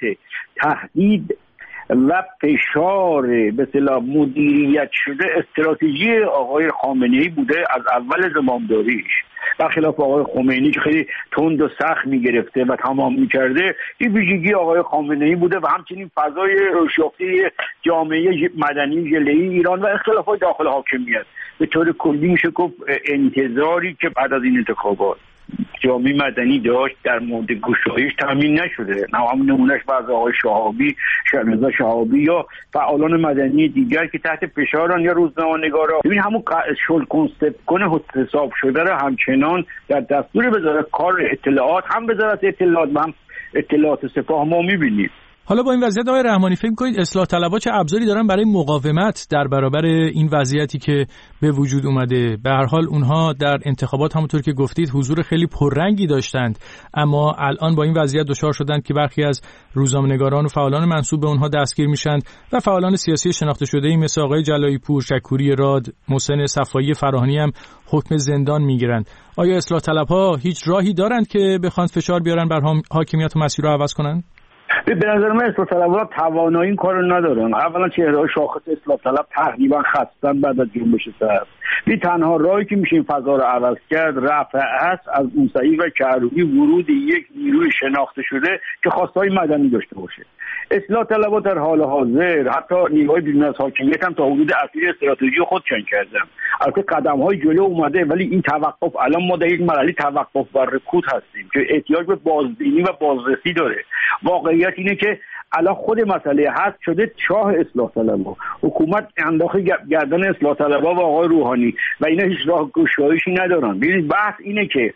تهدید و فشار به اصطلاح مدیریت شده استراتژی آقای خامنه‌ای بوده از اول زمامداریش، برخلاف آقای خمینی که خیلی تند و سخت میگرفته و تمام میکرده. این ویژگی آقای خامنه‌ای بوده و همچنین فضای روشافتی جامعه مدنی ژله‌ای ایران و اختلافات داخل حاکمیت. به طور کلی میشه گفت انتظاری که بعد از این انتخابات جامعه مدنی داشت در مورد گشایش تامین نشده. نمونه نمونهش بعض آقای شهابی، شهرزاد شهابی یا فعالان مدنی دیگر که تحت فشارن یا روزنامه‌نگارا. ببین همون شل کنسپت کنه حساب شده رو همچنان در دستور وزارت کار اطلاعات، هم وزارت اطلاعات و هم اطلاعات سپاه ما می‌بینیم. حالا با این وضعیت آقای رحمانی فکر کنید اصلاح طلبها چه ابزاری دارن برای مقاومت در برابر این وضعیتی که به وجود اومده؟ به هر حال اونها در انتخابات همونطور که گفتید حضور خیلی پررنگی داشتند، اما الان با این وضعیت دچار شدند که برخی از روزنامه‌نگاران و فعالان منسوب به اونها دستگیر میشن و فعالان سیاسی شناخته شده‌ای مثل آقای جلایی پور، شکوری راد، محسن صفایی فراهانی هم حکم زندان میگیرند. آیا اصلاح طلبها هیچ راهی دارند که بخوان فشار بیارن بر حاکمیت و مسیر رو عوض کنن؟ به نظر من اصلاح طلبها توانایی این کارو ندارن. اولا چهره‌های شاخص اصلاح طلب تقریبا خستن بعد از جنبش سبز. این تنها راهی که میشه این فضا رو عوض کرد رفع است از موسعی و کروبی، ورود یک نیروی شناخته شده که خواستهای مدنی داشته باشه. اصلاح طلبها در حال حاضر حتی نیروهای بیرون از حاکمیت هم تا حدود اصلی استراتژی خود چنین کردن. البته قدم‌های جلو اومده، ولی این توقف، الان ما در یک مرحله توقف و رکود هستیم که احتیاج به بازبینی و بازرسی داره. واقعیت اینه که الان خود مسئله هست شده چاه اصلاح طلبها. حکومت انداخت گردن اصلاح طلبها و آقای روحانی و اینا هیچ راه گشایشی ندارن. ببینید بحث اینه که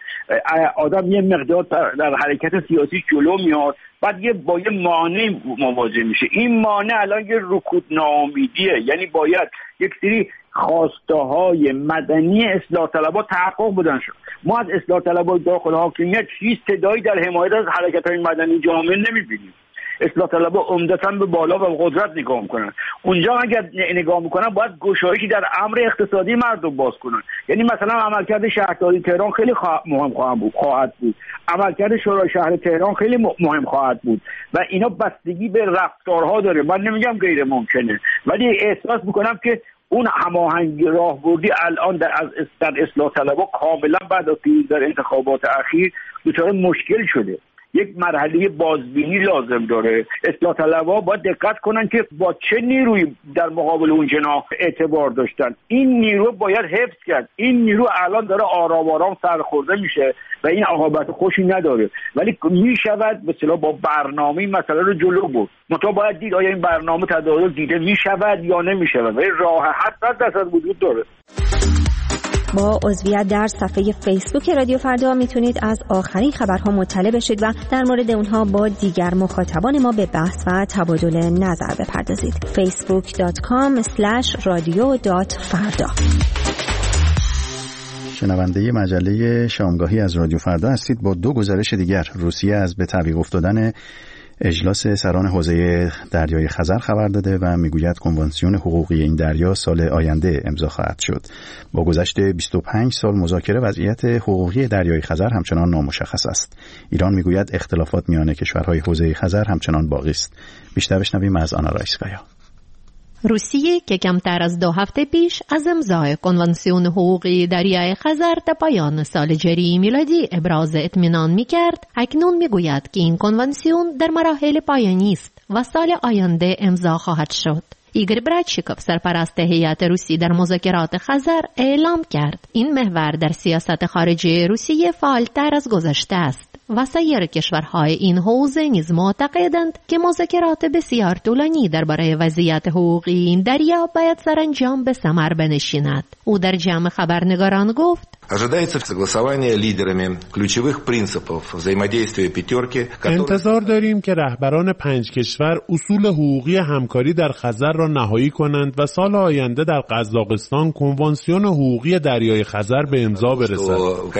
آدم یه مقدار در حرکت سیاسی جلو میاد، بعد یه با یه مانع مواجه میشه. این مانع الان یه رکود ناامیدیه، یعنی باید یک سری خواسته های مدنی اصلاح طلبها تحقق بدن شد. ما از اصلاح طلبهای داخل حاکمیت هیچ صدایی در حمایت از حرکت‌های مدنی جامعه نمیبینیم. اصلاح طلبها عمدتاً به بالا و قدرت نگاه میکنن. اونجا اگر نگاه میکنن باید گشایشی در امر اقتصادی مردم باز کنن. یعنی مثلا عملکرد شهرداری تهران خیلی خوا... مهم خواهد بود خواهد بود عملکرد شورای شهر تهران خیلی مهم خواهد بود و اینا بستگی به رفتارها داره. من نمیگم غیر ممکنه، ولی احساس میکنم که اون هماهنگی راهبردی الان در از در اصلاح طلبها کاملا بعد از پیروزی در انتخابات اخیر دچار مشکل شده. یک مرحله بازبینی لازم داره. اصلاح طلبها باید دقت کنن که با چه نیروی در مقابل اون جناح اعتبار داشتن. این نیرو باید حفظ کرد. این نیرو الان داره آرام آرام سرخورده میشه و این عاقبت خوشی نداره، ولی میشود به اصطلاح با برنامه مسئله رو جلو برد. منتها باید دید آیا این برنامه تدارک دیده میشود یا نمیشود و این راه حل دست از وجود داره. با عضویت در صفحه فیسبوک رادیو فردا میتونید از آخرین خبرها مطلع بشید و در مورد اونها با دیگر مخاطبان ما به بحث و تبادل نظر بپردازید. فیسبوک دات کام اسلش رادیو دات فردا. شنونده مجله شامگاهی از رادیو فردا هستید. با دو گزارش دیگر، روسیه از به تعویق افتادن اجلاس سران حوزه دریای خزر خبر داده و میگوید کنوانسیون حقوقی این دریا سال آینده امضا خواهد شد. با گذشت بیست و پنج سال مذاکره وضعیت حقوقی دریای خزر همچنان نامشخص است. ایران میگوید اختلافات میان کشورهای حوزه خزر همچنان باقی است. بیشتر بشنویم از آنا رایسکایا. روسیه که کمتر از دو هفته پیش از امضای کنوانسیون حقوقی دریای خزر در پایان سال جاری میلادی ابراز اطمینان می‌کرد، اکنون می‌گوید که این کنوانسیون در مراحل پایانی است و سال آینده امضا خواهد شد. ایگور برادچیکوف، سرپرست هیئت روسی در مذاکرات خزر، اعلام کرد این محور در سیاست خارجی روسیه فعالتر از گذشته است. و سایر کشورهای این حوزه نیز معتقدند که مذاکرات بسیار طولانی درباره وضعیت حقوقی این دریا باید سرانجام به ثمر بنشیند. او در جمع خبرنگاران گفت: Ожидается согласование лидерами ключевых принципов взаимодействия пятерки. انتظار داریم که رهبران پنج کشور اصول حقوقی همکاری در خزر را نهایی کنند و سال آینده در قزاقستان کنوانسیون حقوقی دریای خزر به امضا برسد.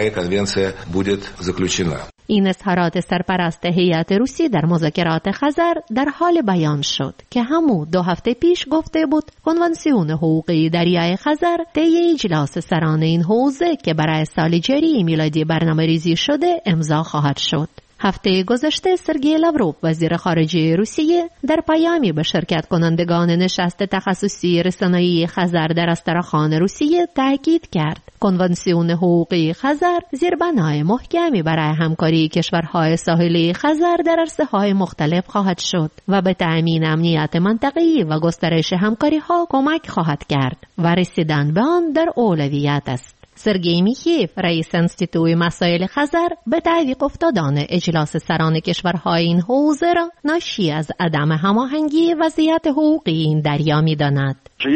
این اظهارات سرپرست هیئت روسی در مذاکرات خزر در حال بیان شد که همو دو هفته پیش گفته بود کنوانسیون حقوقی دریای خزر طی اجلاس سران این حوزه که برای سال جاری میلادی برنامه‌ریزی شده امضا خواهد شد. هفته گذشته سرگئی لاوروف وزیر خارجه روسیه در پیامی به شرکت کنندگان نشست تخصصی رسانه‌ای خزر در استراخان روسیه تاکید کرد کنوانسیون حقوقی خزر زیربنای محکمی برای همکاری کشورهای ساحلی خزر در عرصه‌های مختلف خواهد شد و به تأمین امنیت منطقه‌ای و گسترش همکاری‌ها کمک خواهد کرد و رسیدن به آن در اولویت است. سرگئی میخیف رئیس انستیتوی مسائل خزر به تعویق افتادن اجلاس سران کشورهای این حوزه را ناشی از عدم هماهنگی وضعیت حقوقی این دریا می‌داند.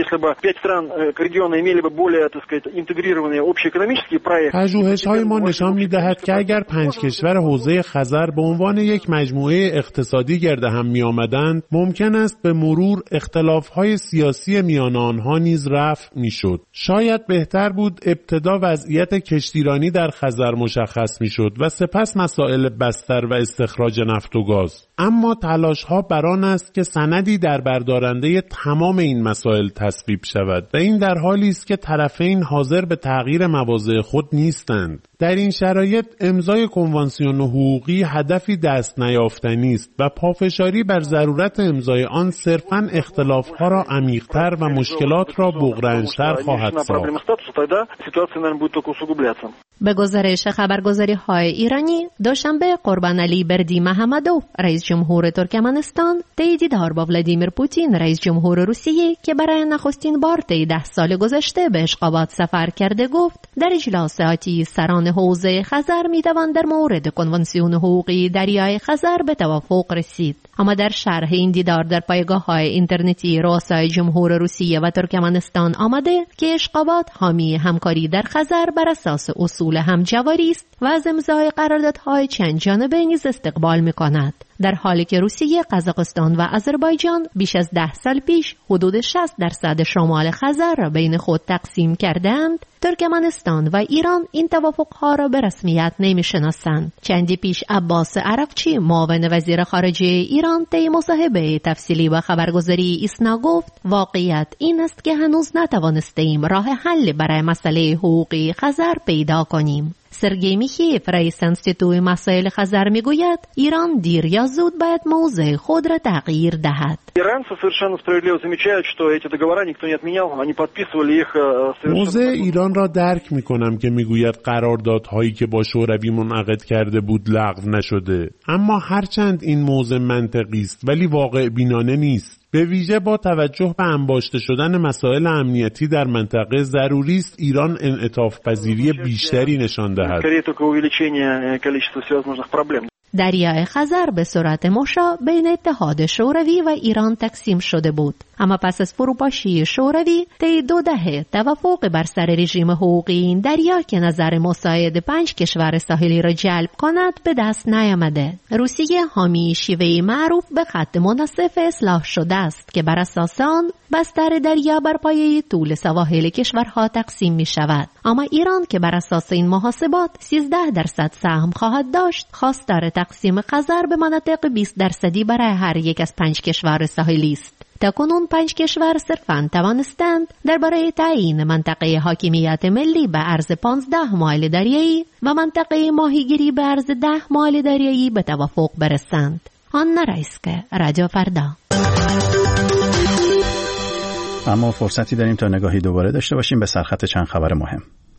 پژوهش‌های ما نشان می‌دهد که اگر پنج کشور حوزه خزر به عنوان یک مجموعه اقتصادی گرد هم می‌آمدند، ممکن است به مرور اختلاف‌های سیاسی میان آنها نیز رفع می‌شد. شاید بهتر بود ابتدا وضعیت کشتیرانی در خزر مشخص می‌شد و سپس مسائل بستر و استخراج نفت و گاز. اما تلاش‌ها بر آن است که سندی در بردارنده تمام این مسائل تصویب شود و این در حالی است که طرفین حاضر به تغییر مواضع خود نیستند. در این شرایط امضای کنوانسیون حقوقی هدفی دست نیافتنی است و پافشاری بر ضرورت امضای آن صرفاً اختلاف‌ها را عمیق‌تر و مشکلات را بغرنج‌تر خواهد ساخت. به گزارش خبرگزاری‌های ایرانی، دوشنبه قربانعلی بردی محمدوف رئیس جمهور ترکمنستان طی دیدار با ولادیمیر پوتین رئیس جمهور روسیه که برای نخستین بار طی ده سال گذشته به اشقابات سفر کرده گفت در اجلاس آتی سران حوزه خزر می‌توان در مورد کنوانسیون حقوقی دریای خزر به توافق رسید. اما در شرح این دیدار در پایگاه‌های اینترنتی رؤسای جمهور روسیه و ترکمنستان آمده که اشقابات حامی همکاری در خزر بر اساس اصول همجواری است و از امضای قراردادهای چند جانبه نیز استقبال می‌کند. در حالی که روسیه، قزاقستان و آذربایجان بیش از ده سال پیش حدود شصت درصد شمال خزر را بین خود تقسیم کردند، ترکمنستان و ایران این توافقها را به رسمیت نمی‌شناسند. چندی پیش عباس عراقچی معاون وزیر خارجه ایران طی مصاحبه تفصیلی با خبرگزاری ایسنا گفت واقعیت این است که هنوز نتوانستیم راه حل برای مسئله حقوقی خزر پیدا کنیم. سرگئی میخیف رئیس انستیتوی مسائل خزر میگوید ایران دیر یا زود باید موضع خود را تغییر دهد. موضع ایران را درک میکنم که میگوید قراردادهایی که با شوروی منعقد کرده بود لغو نشده، اما هرچند این موضع منطقی است ولی واقع بینانه نیست. به ویژه با توجه به انباشته شدن مسائل امنیتی در منطقه ضروری است ایران انعطاف پذیری بیشتری نشان دهد. دریای خزر به صورت مشابه بین اتحاد شوروی و ایران تقسیم شده بود، اما پس از فروپاشی شوروی طی دو دهه توافق بر سر رژیم حقوقی این دریا که نظر مساعد پنج کشور ساحلی را جلب کند به دست نیامده. روسیه حامی شیوه معروف به خط منصف اصلاح شده است که بر اساس آن بستر دریا بر پایه طول سواحل کشورها تقسیم می شود، اما ایران که بر اساس این محاسبات سیزده درصد سهم خواهد داشت، خواستار تقسیم خزر به مناطق بیست درصدی برای هر یک از پنج کشور ساحلی است. تاکنون پنج کشور صرفاً توانستند درباره تعیین منطقه حاکمیت ملی به عرض پانزده مایل دریایی و منطقه ماهیگیری به عرض ده مایل دریایی به توافق برسند. آن رایسکه، رادیو فردا. اما فرصتی داریم تا نگاهی دوباره داشته باشیم به سرخط چند خبر مهم.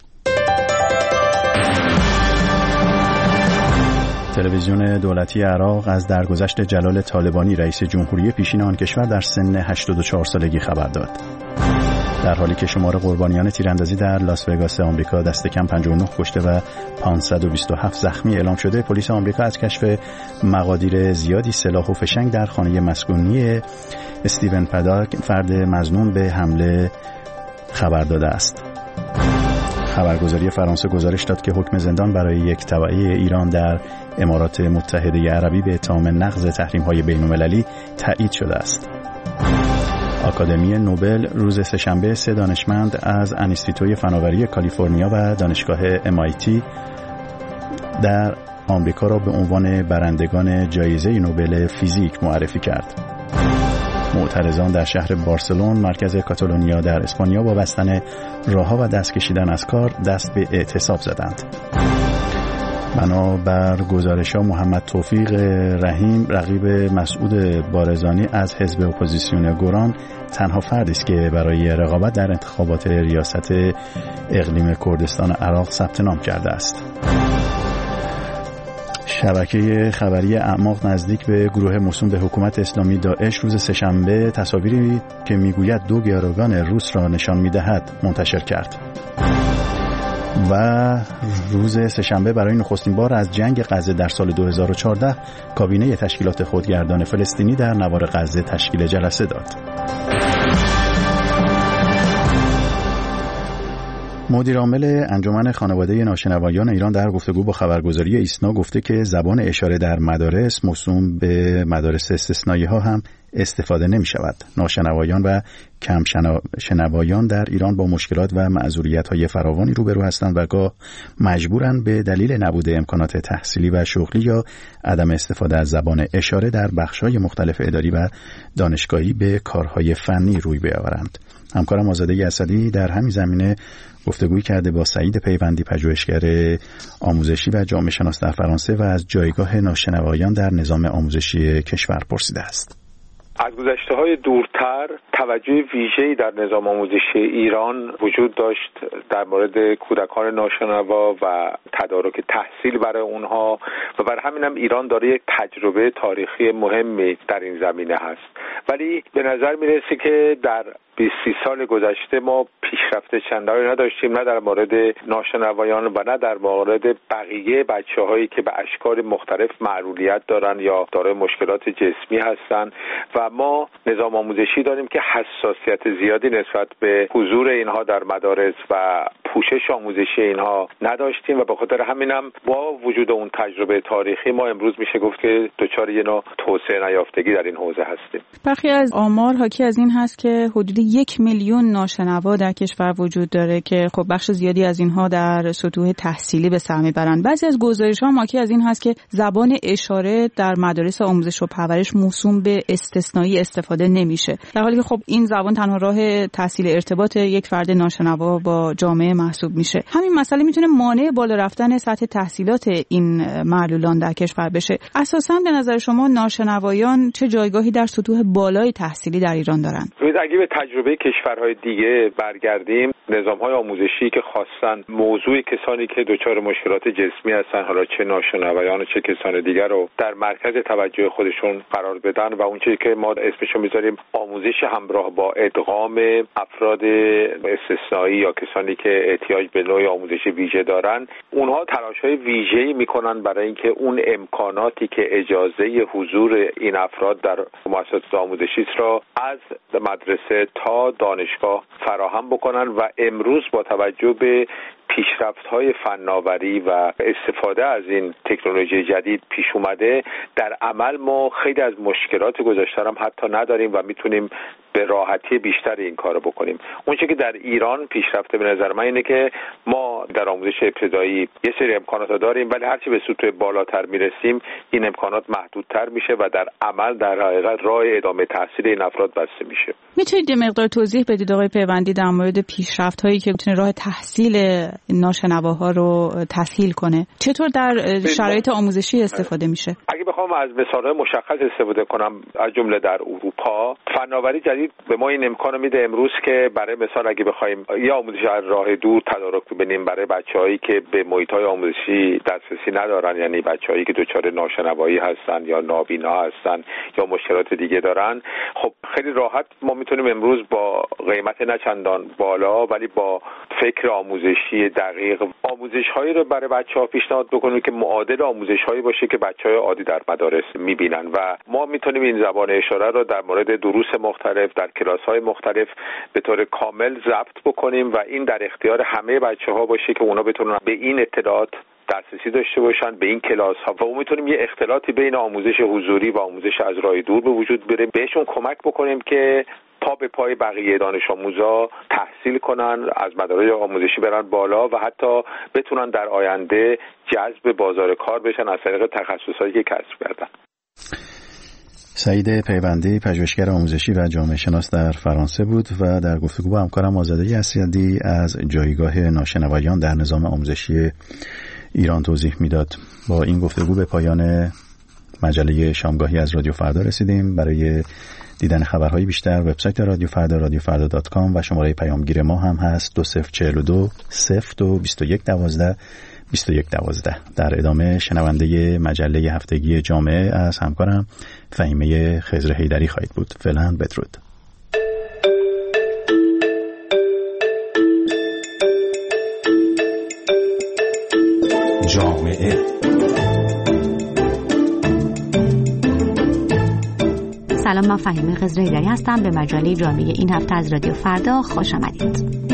تلویزیون دولتی عراق از درگذشت جلال طالبانی رئیس جمهوری پیشین آن کشور در سن هشتاد و چهار سالگی خبر داد. در حالی که شمار قربانیان تیراندازی در لاس وگاس آمریکا دست کم پنجاه و نه کشته و پانصد و بیست و هفت زخمی اعلام شده، پلیس آمریکا از کشف مقادیر زیادی سلاح و فشنگ در خانه مسکونی استیون پداک، فرد مظنون به حمله، خبر داده است. خبرگزاری فرانسه گزارش داد که حکم زندان برای یک تبعه ایران در امارات متحده عربی به اتهام نقض تحریم‌های بین‌المللی تایید شده است. آکادمی نوبل روز سه‌شنبه سه دانشمند از انستیتوی فناوری کالیفرنیا و دانشگاه ام آی تی در آمریکا را به عنوان برندگان جایزه نوبل فیزیک معرفی کرد. معترضان در شهر بارسلون مرکز کاتالونیا در اسپانیا با بستن راه‌ها و دست کشیدن از کار دست به اعتصاب زدند. بنابر گزارش‌ها محمد توفیق رحیم رقیب مسعود بارزانی از حزب اپوزیسیون گوران تنها فردی است که برای رقابت در انتخابات ریاست اقلیم کردستان عراق ثبت نام کرده است. شبکه خبری اعماق نزدیک به گروه موسوم به حکومت اسلامی داعش روز سه‌شنبه تصاویری که میگوید دو گروگان روس را نشان می‌دهد منتشر کرد. و روز سه‌شنبه برای نخستین بار از جنگ غزه در سال دو هزار و چهارده کابینه تشکیلات خودگردان فلسطینی در نوار غزه تشکیل جلسه داد. مدیر عامل انجمن خانواده ناشنوایان ایران در گفتگو با خبرگزاری ایسنا گفته که زبان اشاره در مدارس موسوم به مدارس استثنایی ها هم استفاده نمی شود. ناشنوایان و کم شنوایان در ایران با مشکلات و معذوریت های فراوانی روبرو هستند و گاه مجبورند به دلیل نبود امکانات تحصیلی و شغلی یا عدم استفاده از زبان اشاره در بخش‌های مختلف اداری و دانشگاهی به کارهای فنی روی بیاورند. همکارم آزاده اسدی در همین زمینه گفتگویی کرده با سعید پیوندی، پژوهشگر آموزشی و جامعه شناس در فرانسه و از جایگاه ناشنوایان در نظام آموزشی کشور پرسیده است. از گذشته‌های دورتر توجه ویژه‌ای در نظام آموزشی ایران وجود داشت در مورد کودکان ناشنوا و تدارک تحصیل برای اونها و بر همینم ایران داره یک تجربه تاریخی مهمی در این زمینه هست. ولی به نظر میرسه که در بیست سال گذشته ما پیشرفت چندانی نداشتیم، نه در مورد ناشنوایان و نه در مورد بقیه بچه‌هایی که به اشکال مختلف معلولیت دارن یا دارای مشکلات جسمی هستن و ما نظام آموزشی داریم که حساسیت زیادی نسبت به حضور اینها در مدارس و پوشش آموزشی اینها نداشتیم و به خاطر همینم با وجود اون تجربه تاریخی ما امروز میشه گفت که دچار یه نوع توسعه نیافتگی در این حوزه هستیم. برخی از آمار حاکی از این هست که حدود یک میلیون ناشنوا در کشور وجود داره که خب بخش زیادی از اینها در سطوح تحصیلی به سر میبرند. بعضی از گزارش‌ها حاکی از این هست که زبان اشاره در مدارس آموزش و پرورش موسوم به استثنایی استفاده نمیشه، در حالی که خب این زبان تنها راه تحصیل ارتباط یک فرد ناشنوا با جامعه محسوب میشه. همین مسئله میتونه مانع بالا رفتن سطح تحصیلات این معلولان در کشور بشه. اساساً به نظر شما ناشنوایان چه جایگاهی در سطوح بالای تحصیلی در ایران دارن؟ اگه به تجربه کشورهای دیگه برگردیم، نظام‌های آموزشی که خواستن موضوع کسانی که دچار مشکلات جسمی هستن، حالا چه ناشنوایان و چه کسان دیگر رو در مرکز توجه خودشون قرار بدن و اون چیزی که ما اسمشو میذاریم آموزش همراه با ادغام افراد استثنایی یا کسانی که احتیاج به نوع آموزش ویژه دارن، اونها تلاش‌های ویژه‌ای میکنن برای اینکه اون امکاناتی که اجازه حضور این افراد در مؤسسات آموزشی را از مدرسه تا دانشگاه فراهم بکنن و امروز با توجه به پیشرفت‌های فناوری و استفاده از این تکنولوژی جدید پیش اومده، در عمل ما خیلی از مشکلات گذشته هم حتی نداریم و میتونیم به راحتی بیشتر این کارو بکنیم. اون چیزی که در ایران پیشرفته به نظر من اینه که ما در آموزش ابتدایی یه سری امکانات داریم، ولی هرچی به سطوح بالاتر میرسیم این امکانات محدودتر میشه و در عمل در حقیقت راه ادامه تحصیل این افراد بسته میشه. میتونید یه مقدار توضیح بدید آقای پیوندی در مورد پیشرفت‌هایی که میتونه راه تحصیل ناشنواها رو تسهیل کنه؟ چطور در شرایط آموزشی استفاده میشه؟ اگه بخوام از مثال‌های مشخص استفاده کنم، از جمله در اروپا فناوری جدید اسرائیل به ما این امکانو میده امروز که برای مثال اگه بخوایم یا آموزش از راه دور تدارک ببینیم برای بچه‌هایی که به محیط‌های آموزشی دسترسی ندارن، یعنی بچه‌هایی که دچار ناشنوایی هستن یا نابینا هستن یا مشکلات دیگه دارن، خب خیلی راحت ما میتونیم امروز با قیمت نه چندان بالا ولی با فکر آموزشی دقیق آموزش‌هایی رو برای بچه‌ها پیشنهاد بکنیم که معادل آموزش‌هایی باشه که بچه‌های عادی در مدارس می‌بینن و ما میتونیم این زبان اشاره رو در مورد دروس مختلف در کلاس‌های مختلف به طور کامل ضبط بکنیم و این در اختیار همه بچه‌ها باشه که اونا بتونن به این اطلاعات دسترسی داشته باشن، به این کلاس ها و میتونیم یه اختلاطی بین آموزش حضوری و آموزش از راه دور به وجود بیاره، بهشون کمک بکنیم که پا به پای بقیه دانش آموزا تحصیل کنن، از مدارج آموزشی برن بالا و حتی بتونن در آینده جذب بازار کار بشن از طریق تخصصایی که کسب کردن. سعید پیوندی پژوهشگر آموزشی و جامعه شناس در فرانسه بود و در گفتگو با همکارم آزاده اسیادی از جایگاه ناشنوایان در نظام آموزشی ایران توضیح میداد. با این گفتگو به پایان مجله شامگاهی از رادیو فردا رسیدیم. برای دیدن خبرهای بیشتر وبسایت رادیو فردا رادیو فردا دات کام و شماره پیامگیر ما هم هست دو صفر چهل و دو صفر دو بیست و یک دوازده بیست و یک دوازده. در ادامه شنونده مجله هفتگی جامعه از همکارم فهیمه خضر حیدری خواهید بود. فعلا بدرود. جامعه سلام، من فهیمه خضر حیدری هستم. به مجله جامعه این هفته از رادیو فردا خوش آمدید.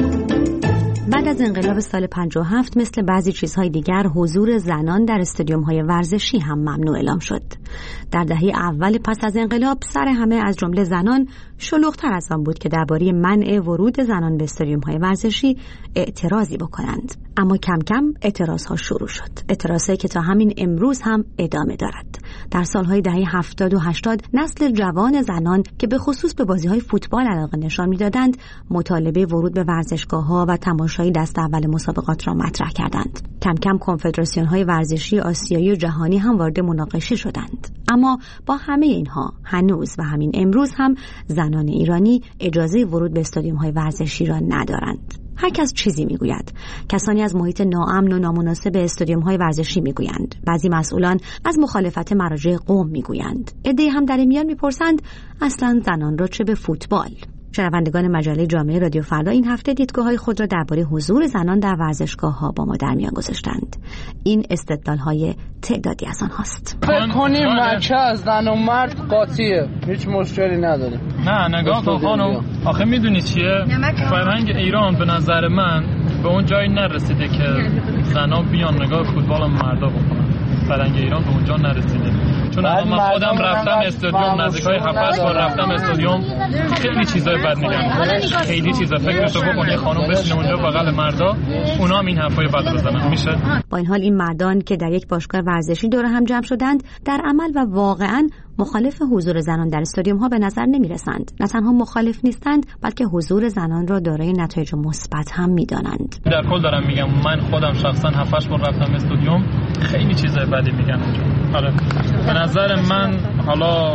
بعد از انقلاب سال پنجاه و هفت مثل بعضی چیزهای دیگر حضور زنان در استادیوم‌های ورزشی هم ممنوع اعلام شد. در دهه اول پس از انقلاب سر همه از جمله زنان شلوغ‌تر از آن بود که درباره منع ورود زنان به استادیوم‌های ورزشی اعتراضی بکنند. اما کم کم اعتراضها شروع شد. اعتراضی که تا همین امروز هم ادامه دارد. در سالهای دهه هفتاد و هشتاد نسل جوان زنان که به خصوص به بازی‌های فوتبال علاقه نشان می‌دادند، مطالبه ورود به ورزشگاه‌ها و تماشای دست اول مسابقات را مطرح کردند. کم کم کنفدراسیون‌های ورزشی آسیایی و جهانی هم وارد مناقشه شدند. اما با همه اینها هنوز و همین امروز هم زنان ایرانی اجازه ورود به استادیوم‌های ورزشی را ندارند. هر کس چیزی میگوید. کسانی از محیط ناامن و نامناسب استادیوم‌های ورزشی میگویند. بعضی مسئولان از مخالفت مراجع قوم میگویند. عده‌ای هم در میان میپرسند اصلاً زنان را چه به فوتبال. شنوندگان مجله جامعه رادیو فردا این هفته دیدگاه‌های خود را درباره حضور زنان در ورزشگاه‌ها با ما در میان گذاشتند. این استدلال‌های تعدادی از آنهاست. فکر کنیم بچه از زن و مرد قاطیه، هیچ مشکلی نداره. نه نگاه کن خانم، آخه میدونی چیه؟ فرهنگ ایران به نظر من به اون جایی نرسیده که زنا بیان نگاه فوتبال مردا بکنن. فرهنگ ایران به اونجا نرسیده. چون من خودم رفتم استادیوم، نزدیکای هفت هشت بار رفتم استادیوم، خیلی چیزای بد میگن، خیلی چیزا. فکرشو بکن یه خانم بشینه اونجا بغل مردا، اونا هم این حرفای بد بزنن، میشه؟ با این حال این مردان که در یک باشگاه ورزشی دور هم جمع شدند در عمل و واقعاً مخالف حضور زنان در استادیوم ها به نظر نمی رسند. نه تنها مخالف نیستند بلکه حضور زنان را دارای نتایج مثبت هم می دانند. در کل دارم میگم، من خودم شخصا هفت هشت بار رفتم استادیوم، خیلی چیزای بدی میگن اونجا. آره به نظر من حالا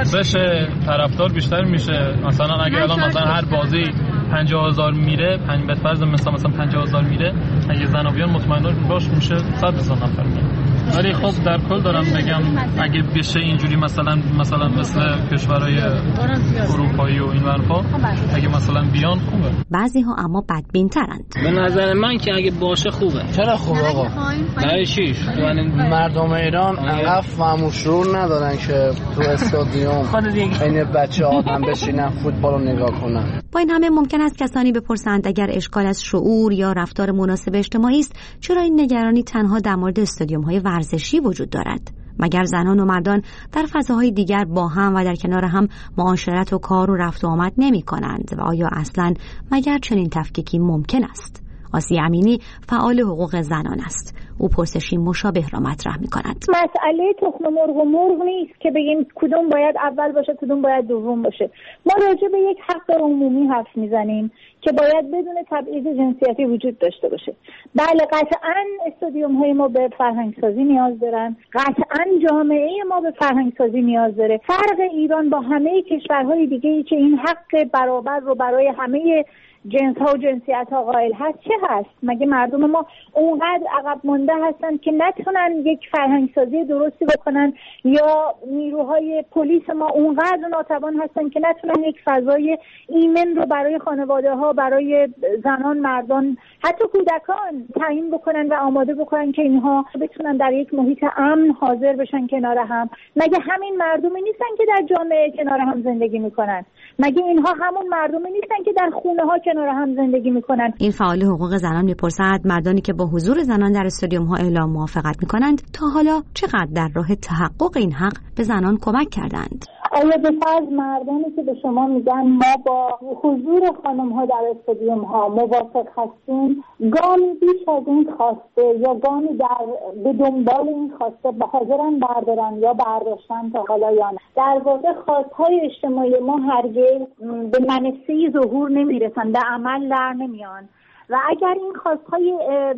بشه طرفدار بیشتر میشه. مثلا اگه الان مثلا هر بازی پنجاه هزار میره، پنج به فرض مثلا مثلا پنجاه هزار میره، اگه زنا بیان مطمئن باش میشه صد هزار نفر میره. ولی خب در کل دارم بگم اگه بشه اینجوری مثلا مثلا مثل کشورهای اروپایی و این ورفا اگه مثلا بیان خوبه. بعضی ها اما بدبین ترند. به نظر من که اگه باشه خوبه. چرا خوبه آقا؟ برای چیش؟ یعنی مردم ایران انقدر فهم و شعور ندارن که تو استادیوم این بچه آدم بشینن فوتبال رو نگاه کنن. با این همه ممکن است کسانی بپرسند اگر اشکال از شعور یا رفتار مناسب اجتماعی است، چرا این نگرانی تنها در مورد استادیوم‌های ورزشی وجود دارد؟ مگر زنان و مردان در فضاهای دیگر با هم و در کنار هم معاشرت و کار و رفت و آمد نمی کنند؟ و آیا اصلاً مگر چنین تفکیکی ممکن است؟ آسیه امینی فعال حقوق زنان است. او پرسشی مشابه را مطرح می‌کند. مسئله تخم مرغ و مرغ نیست که بگیم کدوم باید اول باشه کدوم باید دوم باشه. ما راجع به یک حق عمومی حرف میزنیم که باید بدون تبعیض جنسیتی وجود داشته باشه. بله قطعاً استادیوم‌های ما به فرهنگ‌سازی نیاز دارن. قطعاً جامعه ما به فرهنگ‌سازی نیاز داره. فرق ایران با همه کشورهای دیگه‌ای که این حق برابر رو برای همه جنس ها و جنسیت ها قائل هست چه هست؟ مگه مردم ما اونقدر عقب مونده هستن که نتونن یک فرهنگ سازی درستی بکنن، یا نیروهای پلیس ما اونقدر ناتوان هستن که نتونن یک فضای ایمن رو برای خانواده ها، برای زنان، مردان، حتی کودکان تعیین بکنن و آماده بکنن که اینها بتونن در یک محیط امن حاضر بشن کنار هم. مگه همین مردمی نیستن که در جامعه کنار هم زندگی میکنن؟ مگه اینها همون مردمی نیستن که در خونه ها کنار هم زندگی میکنن؟ این فعال حقوق زنان میپرسد مردانی که با حضور زنان در استادیوم ها اعلام موافقت میکنند تا حالا چقدر در راه تحقق این حق به زنان کمک کردند؟ آیا به فرض مردانی که به شما میگن ما با حضور خانم ها در استادیوم ها موافق هستیم، گامی بیش از این خواسته یا گامی در به دنبال این خواسته به حاضرن بردارن یا برداشتن تا حالا یا نه؟ در واقع خواستهای اجتماعی ما هرگز به منصه ظهور نمیرسن، به عمل در نمیان. و اگر این خواستهای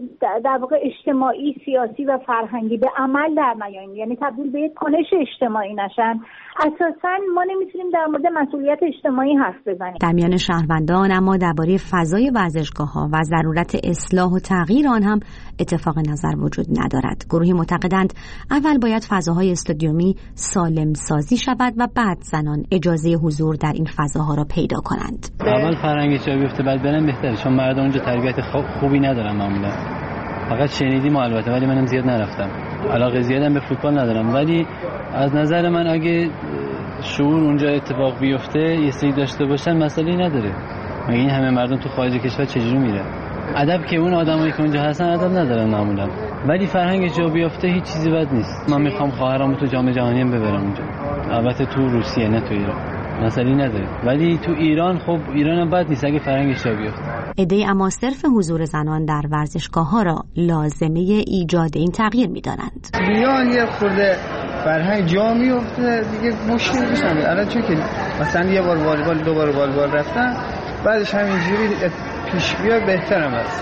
در واقع اجتماعی، سیاسی و فرهنگی به عمل در نیاین، یعنی تبدیل به یک کنش اجتماعی نشن، اساساً ما نمیتونیم در مورد مسئولیت اجتماعی حرف بزنیم. در میان شهروندان اما درباره فضای ورزشگاه‌ها و ضرورت اصلاح و تغییر آن هم اتفاق نظر وجود ندارد. گروهی معتقدند اول باید فضاهای استادیومی سالم سازی شود و بعد زنان اجازه حضور در این فضاها را پیدا کنند. اول فرهنگی جا بیفته بعد برن بهتره، چون مردم اونجا تربیت خوبی ندارن معمولا. فقط شنیدیم البته، ولی منم زیاد نرفتم. علاقه زیادم به فوتبال ندارم، ولی از نظر من اگه شعور اونجا اتفاق بیفته یه سری داشته باشن مسئله نداره. مگه این همه مردم تو خارج کشور چجوری میره؟ ادب که اون آدمایی که اونجا هستن ادب ندارن معمولا، ولی فرهنگ جا بیفته هیچ چیزی بد نیست. من میخوام خواهرامو تو جام جهانی ببرم اونجا، البته تو روسیه نه تو ایران، مسئله نداره. ولی تو ایران خب ایران هم بد نیست اگه فرهنگش جا بیفته. عده‌ای اما صرف حضور زنان در ورزشگاه‌ها را لازمه ایجاد این تغییر می‌دانند. بیان یه خورده فرهنگ جا میفته دیگه مشکل میشه. الان چون که مثلا یه بار والیبال دو بار والیبال رفتن، بعدش همینجوری پیش بیاد بهترم است.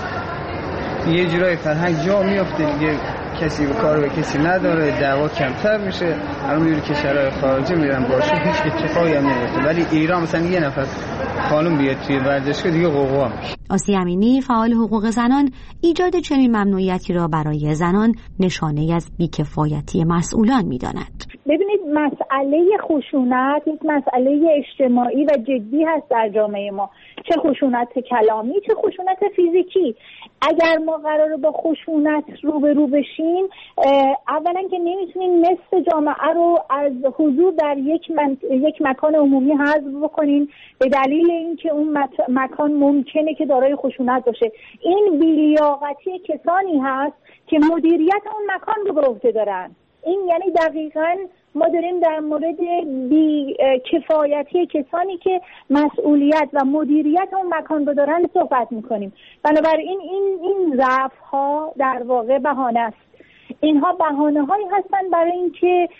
یه جورای فرهنگ جا میفته دیگه، کسی به کار به کسی نداره، دعوا کمتر میشه. الان میبینی که کشورهای خارجی میرن باشه هیچ اتفاقی هم نمیفته، ولی ایران مثلا یه نفر خانم بیاد توی ورزشگاه دیگه قوقا میشه. آسیه امینی فعال حقوق زنان ایجاد چنین ممنوعیتی را برای زنان نشانه از بیکفایتی مسئولان میداند. ببینید مسئله خشونت یک مسئله اجتماعی و جدی هست در جامعه ما، چه خشونت کلامی چه خشونت فیزیکی. اگر ما قراره با خشونت روبرو بشیم، اولا که نمیتونیم نصف جامعه رو از حضور در یک من... یک مکان عمومی حذف بکنیم به دلیل اینکه اون مت... مکان ممکنه که دارای خشونت باشه. این بی‌لیاقتی کسانی هست که مدیریت اون مکان رو به عهده دارن. این یعنی دقیقاً ما داریم در مورد بی کفایتی کسانی که مسئولیت و مدیریت اون مکان رو دارن صحبت میکنیم. بنابراین این این ضعف ها در واقع بهانه است. اینها بهانه هایی هستن برای اینکه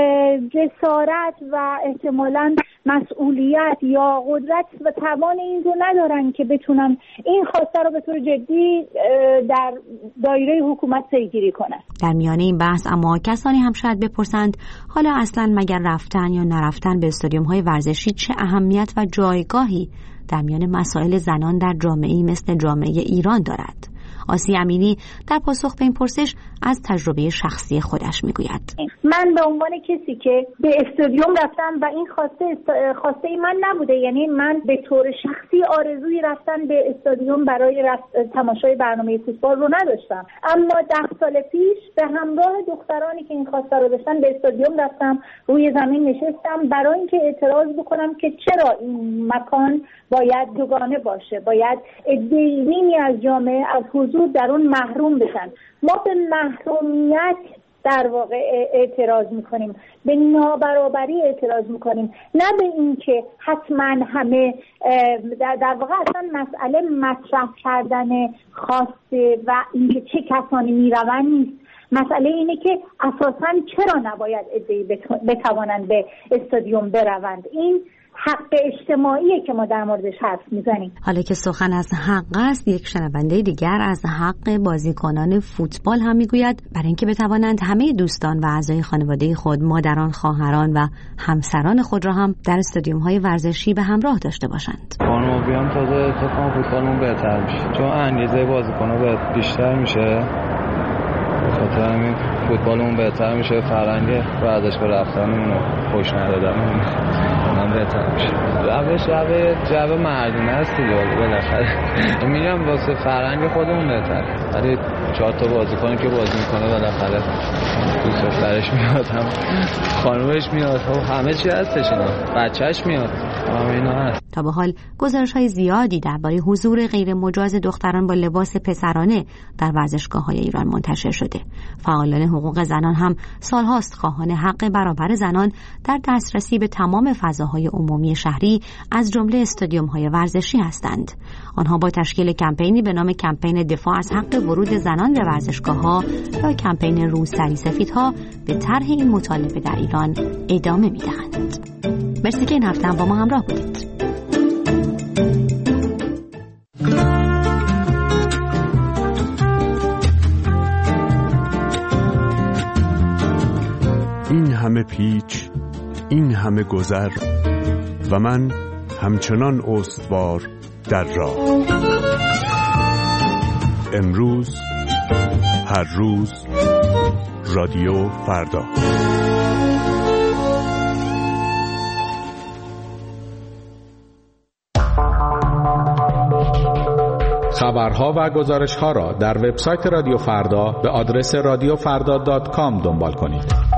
جسارت و احتمالاً مسئولیت یا قدرت و توان این رو ندارن که بتونن این خواسته رو به طور جدی در دایره حکومت پیگیری کنن. در میانه این بحث اما کسانی هم شاید بپرسند حالا اصلا مگر رفتن یا نرفتن به استادیوم های ورزشی چه اهمیت و جایگاهی در میان مسائل زنان در جامعه‌ای مثل جامعه ایران دارد؟ آسیه امینی در پاسخ به این پرسش از تجربه شخصی خودش میگوید. من به عنوان کسی که به استادیوم رفتم و این خواسته خواسته ای من نبوده، یعنی من به طور شخصی آرزوی رفتن به استادیوم برای رفت... تماشای برنامه فوتبال رو نداشتم، اما ده سال پیش به همراه دخترانی که این خواسته رو داشتن به استادیوم رفتم، روی زمین نشستم برای اینکه اعتراض بکنم که چرا این مکان باید دوگانه باشه، باید عده‌ای از جامعه از حضور در اون محروم بشن. ما به محرومیت در واقع اعتراض میکنیم، به نابرابری اعتراض میکنیم، نه به این که حتما همه در واقع اصلا مسئله مطرح کردن خواسته و اینکه چه کسانی میروند نیست. مسئله اینه که اساساً چرا نباید عده‌ای بتوانند به استادیوم بروند. این حق اجتماعیه که ما در موردش حرف میزنیم. حالا که سخن از حق است، یک شنونده دیگر از حق بازیکنان فوتبال هم میگوید برای اینکه بتوانند همه دوستان و اعضای خانواده خود، مادران، خواهران و همسران خود را هم در استادیوم‌های ورزشی به همراه داشته باشند. خانم بیام تازه تکان فوتبالمون بهتر میشه، چون انگیزه بازیکن‌ها بیشتر میشه، خاطر همین فوتبالمون بهتر میشه، فرهنگ ورزشگاه رفتنمون رو خوش ندادمون هم بهتر میشه. روش روش جو مردونه است دیگه، بالاخره میگم واسه فرهنگ خودمون بهتر، ولی چهار تا بازیکنی که بازی میکنه بالاخره دوست دخترش میاد، هم خانومش میاد، همه چی هستش، اینا بچهش میاد، همه اینا هست. تا به حال گزارش‌های زیادی درباره حضور غیر مجاز دختران با لباس پسرانه در ورزشگاه‌های ایران منتشر شده. فعالان حقوق زنان هم سال‌هاست خواهان حق برابر زنان در دسترسی به تمام فضاهای عمومی شهری از جمله استادیوم‌های ورزشی هستند. آنها با تشکیل کمپینی به نام کمپین دفاع از حق ورود زنان به ورزشگاه‌ها یا کمپین روسری سفیدها به طرح این مطالبه در ایران ادامه می‌دهند. مرسی که این هفته هم با ما همراه بودید. این همه پیچ، این همه گذر و من همچنان استوار در راه. امروز، هر روز، رادیو فردا. خبرها و گزارش‌ها را در وبسایت رادیو فردا به آدرس رادیو فردا دات کام دنبال کنید.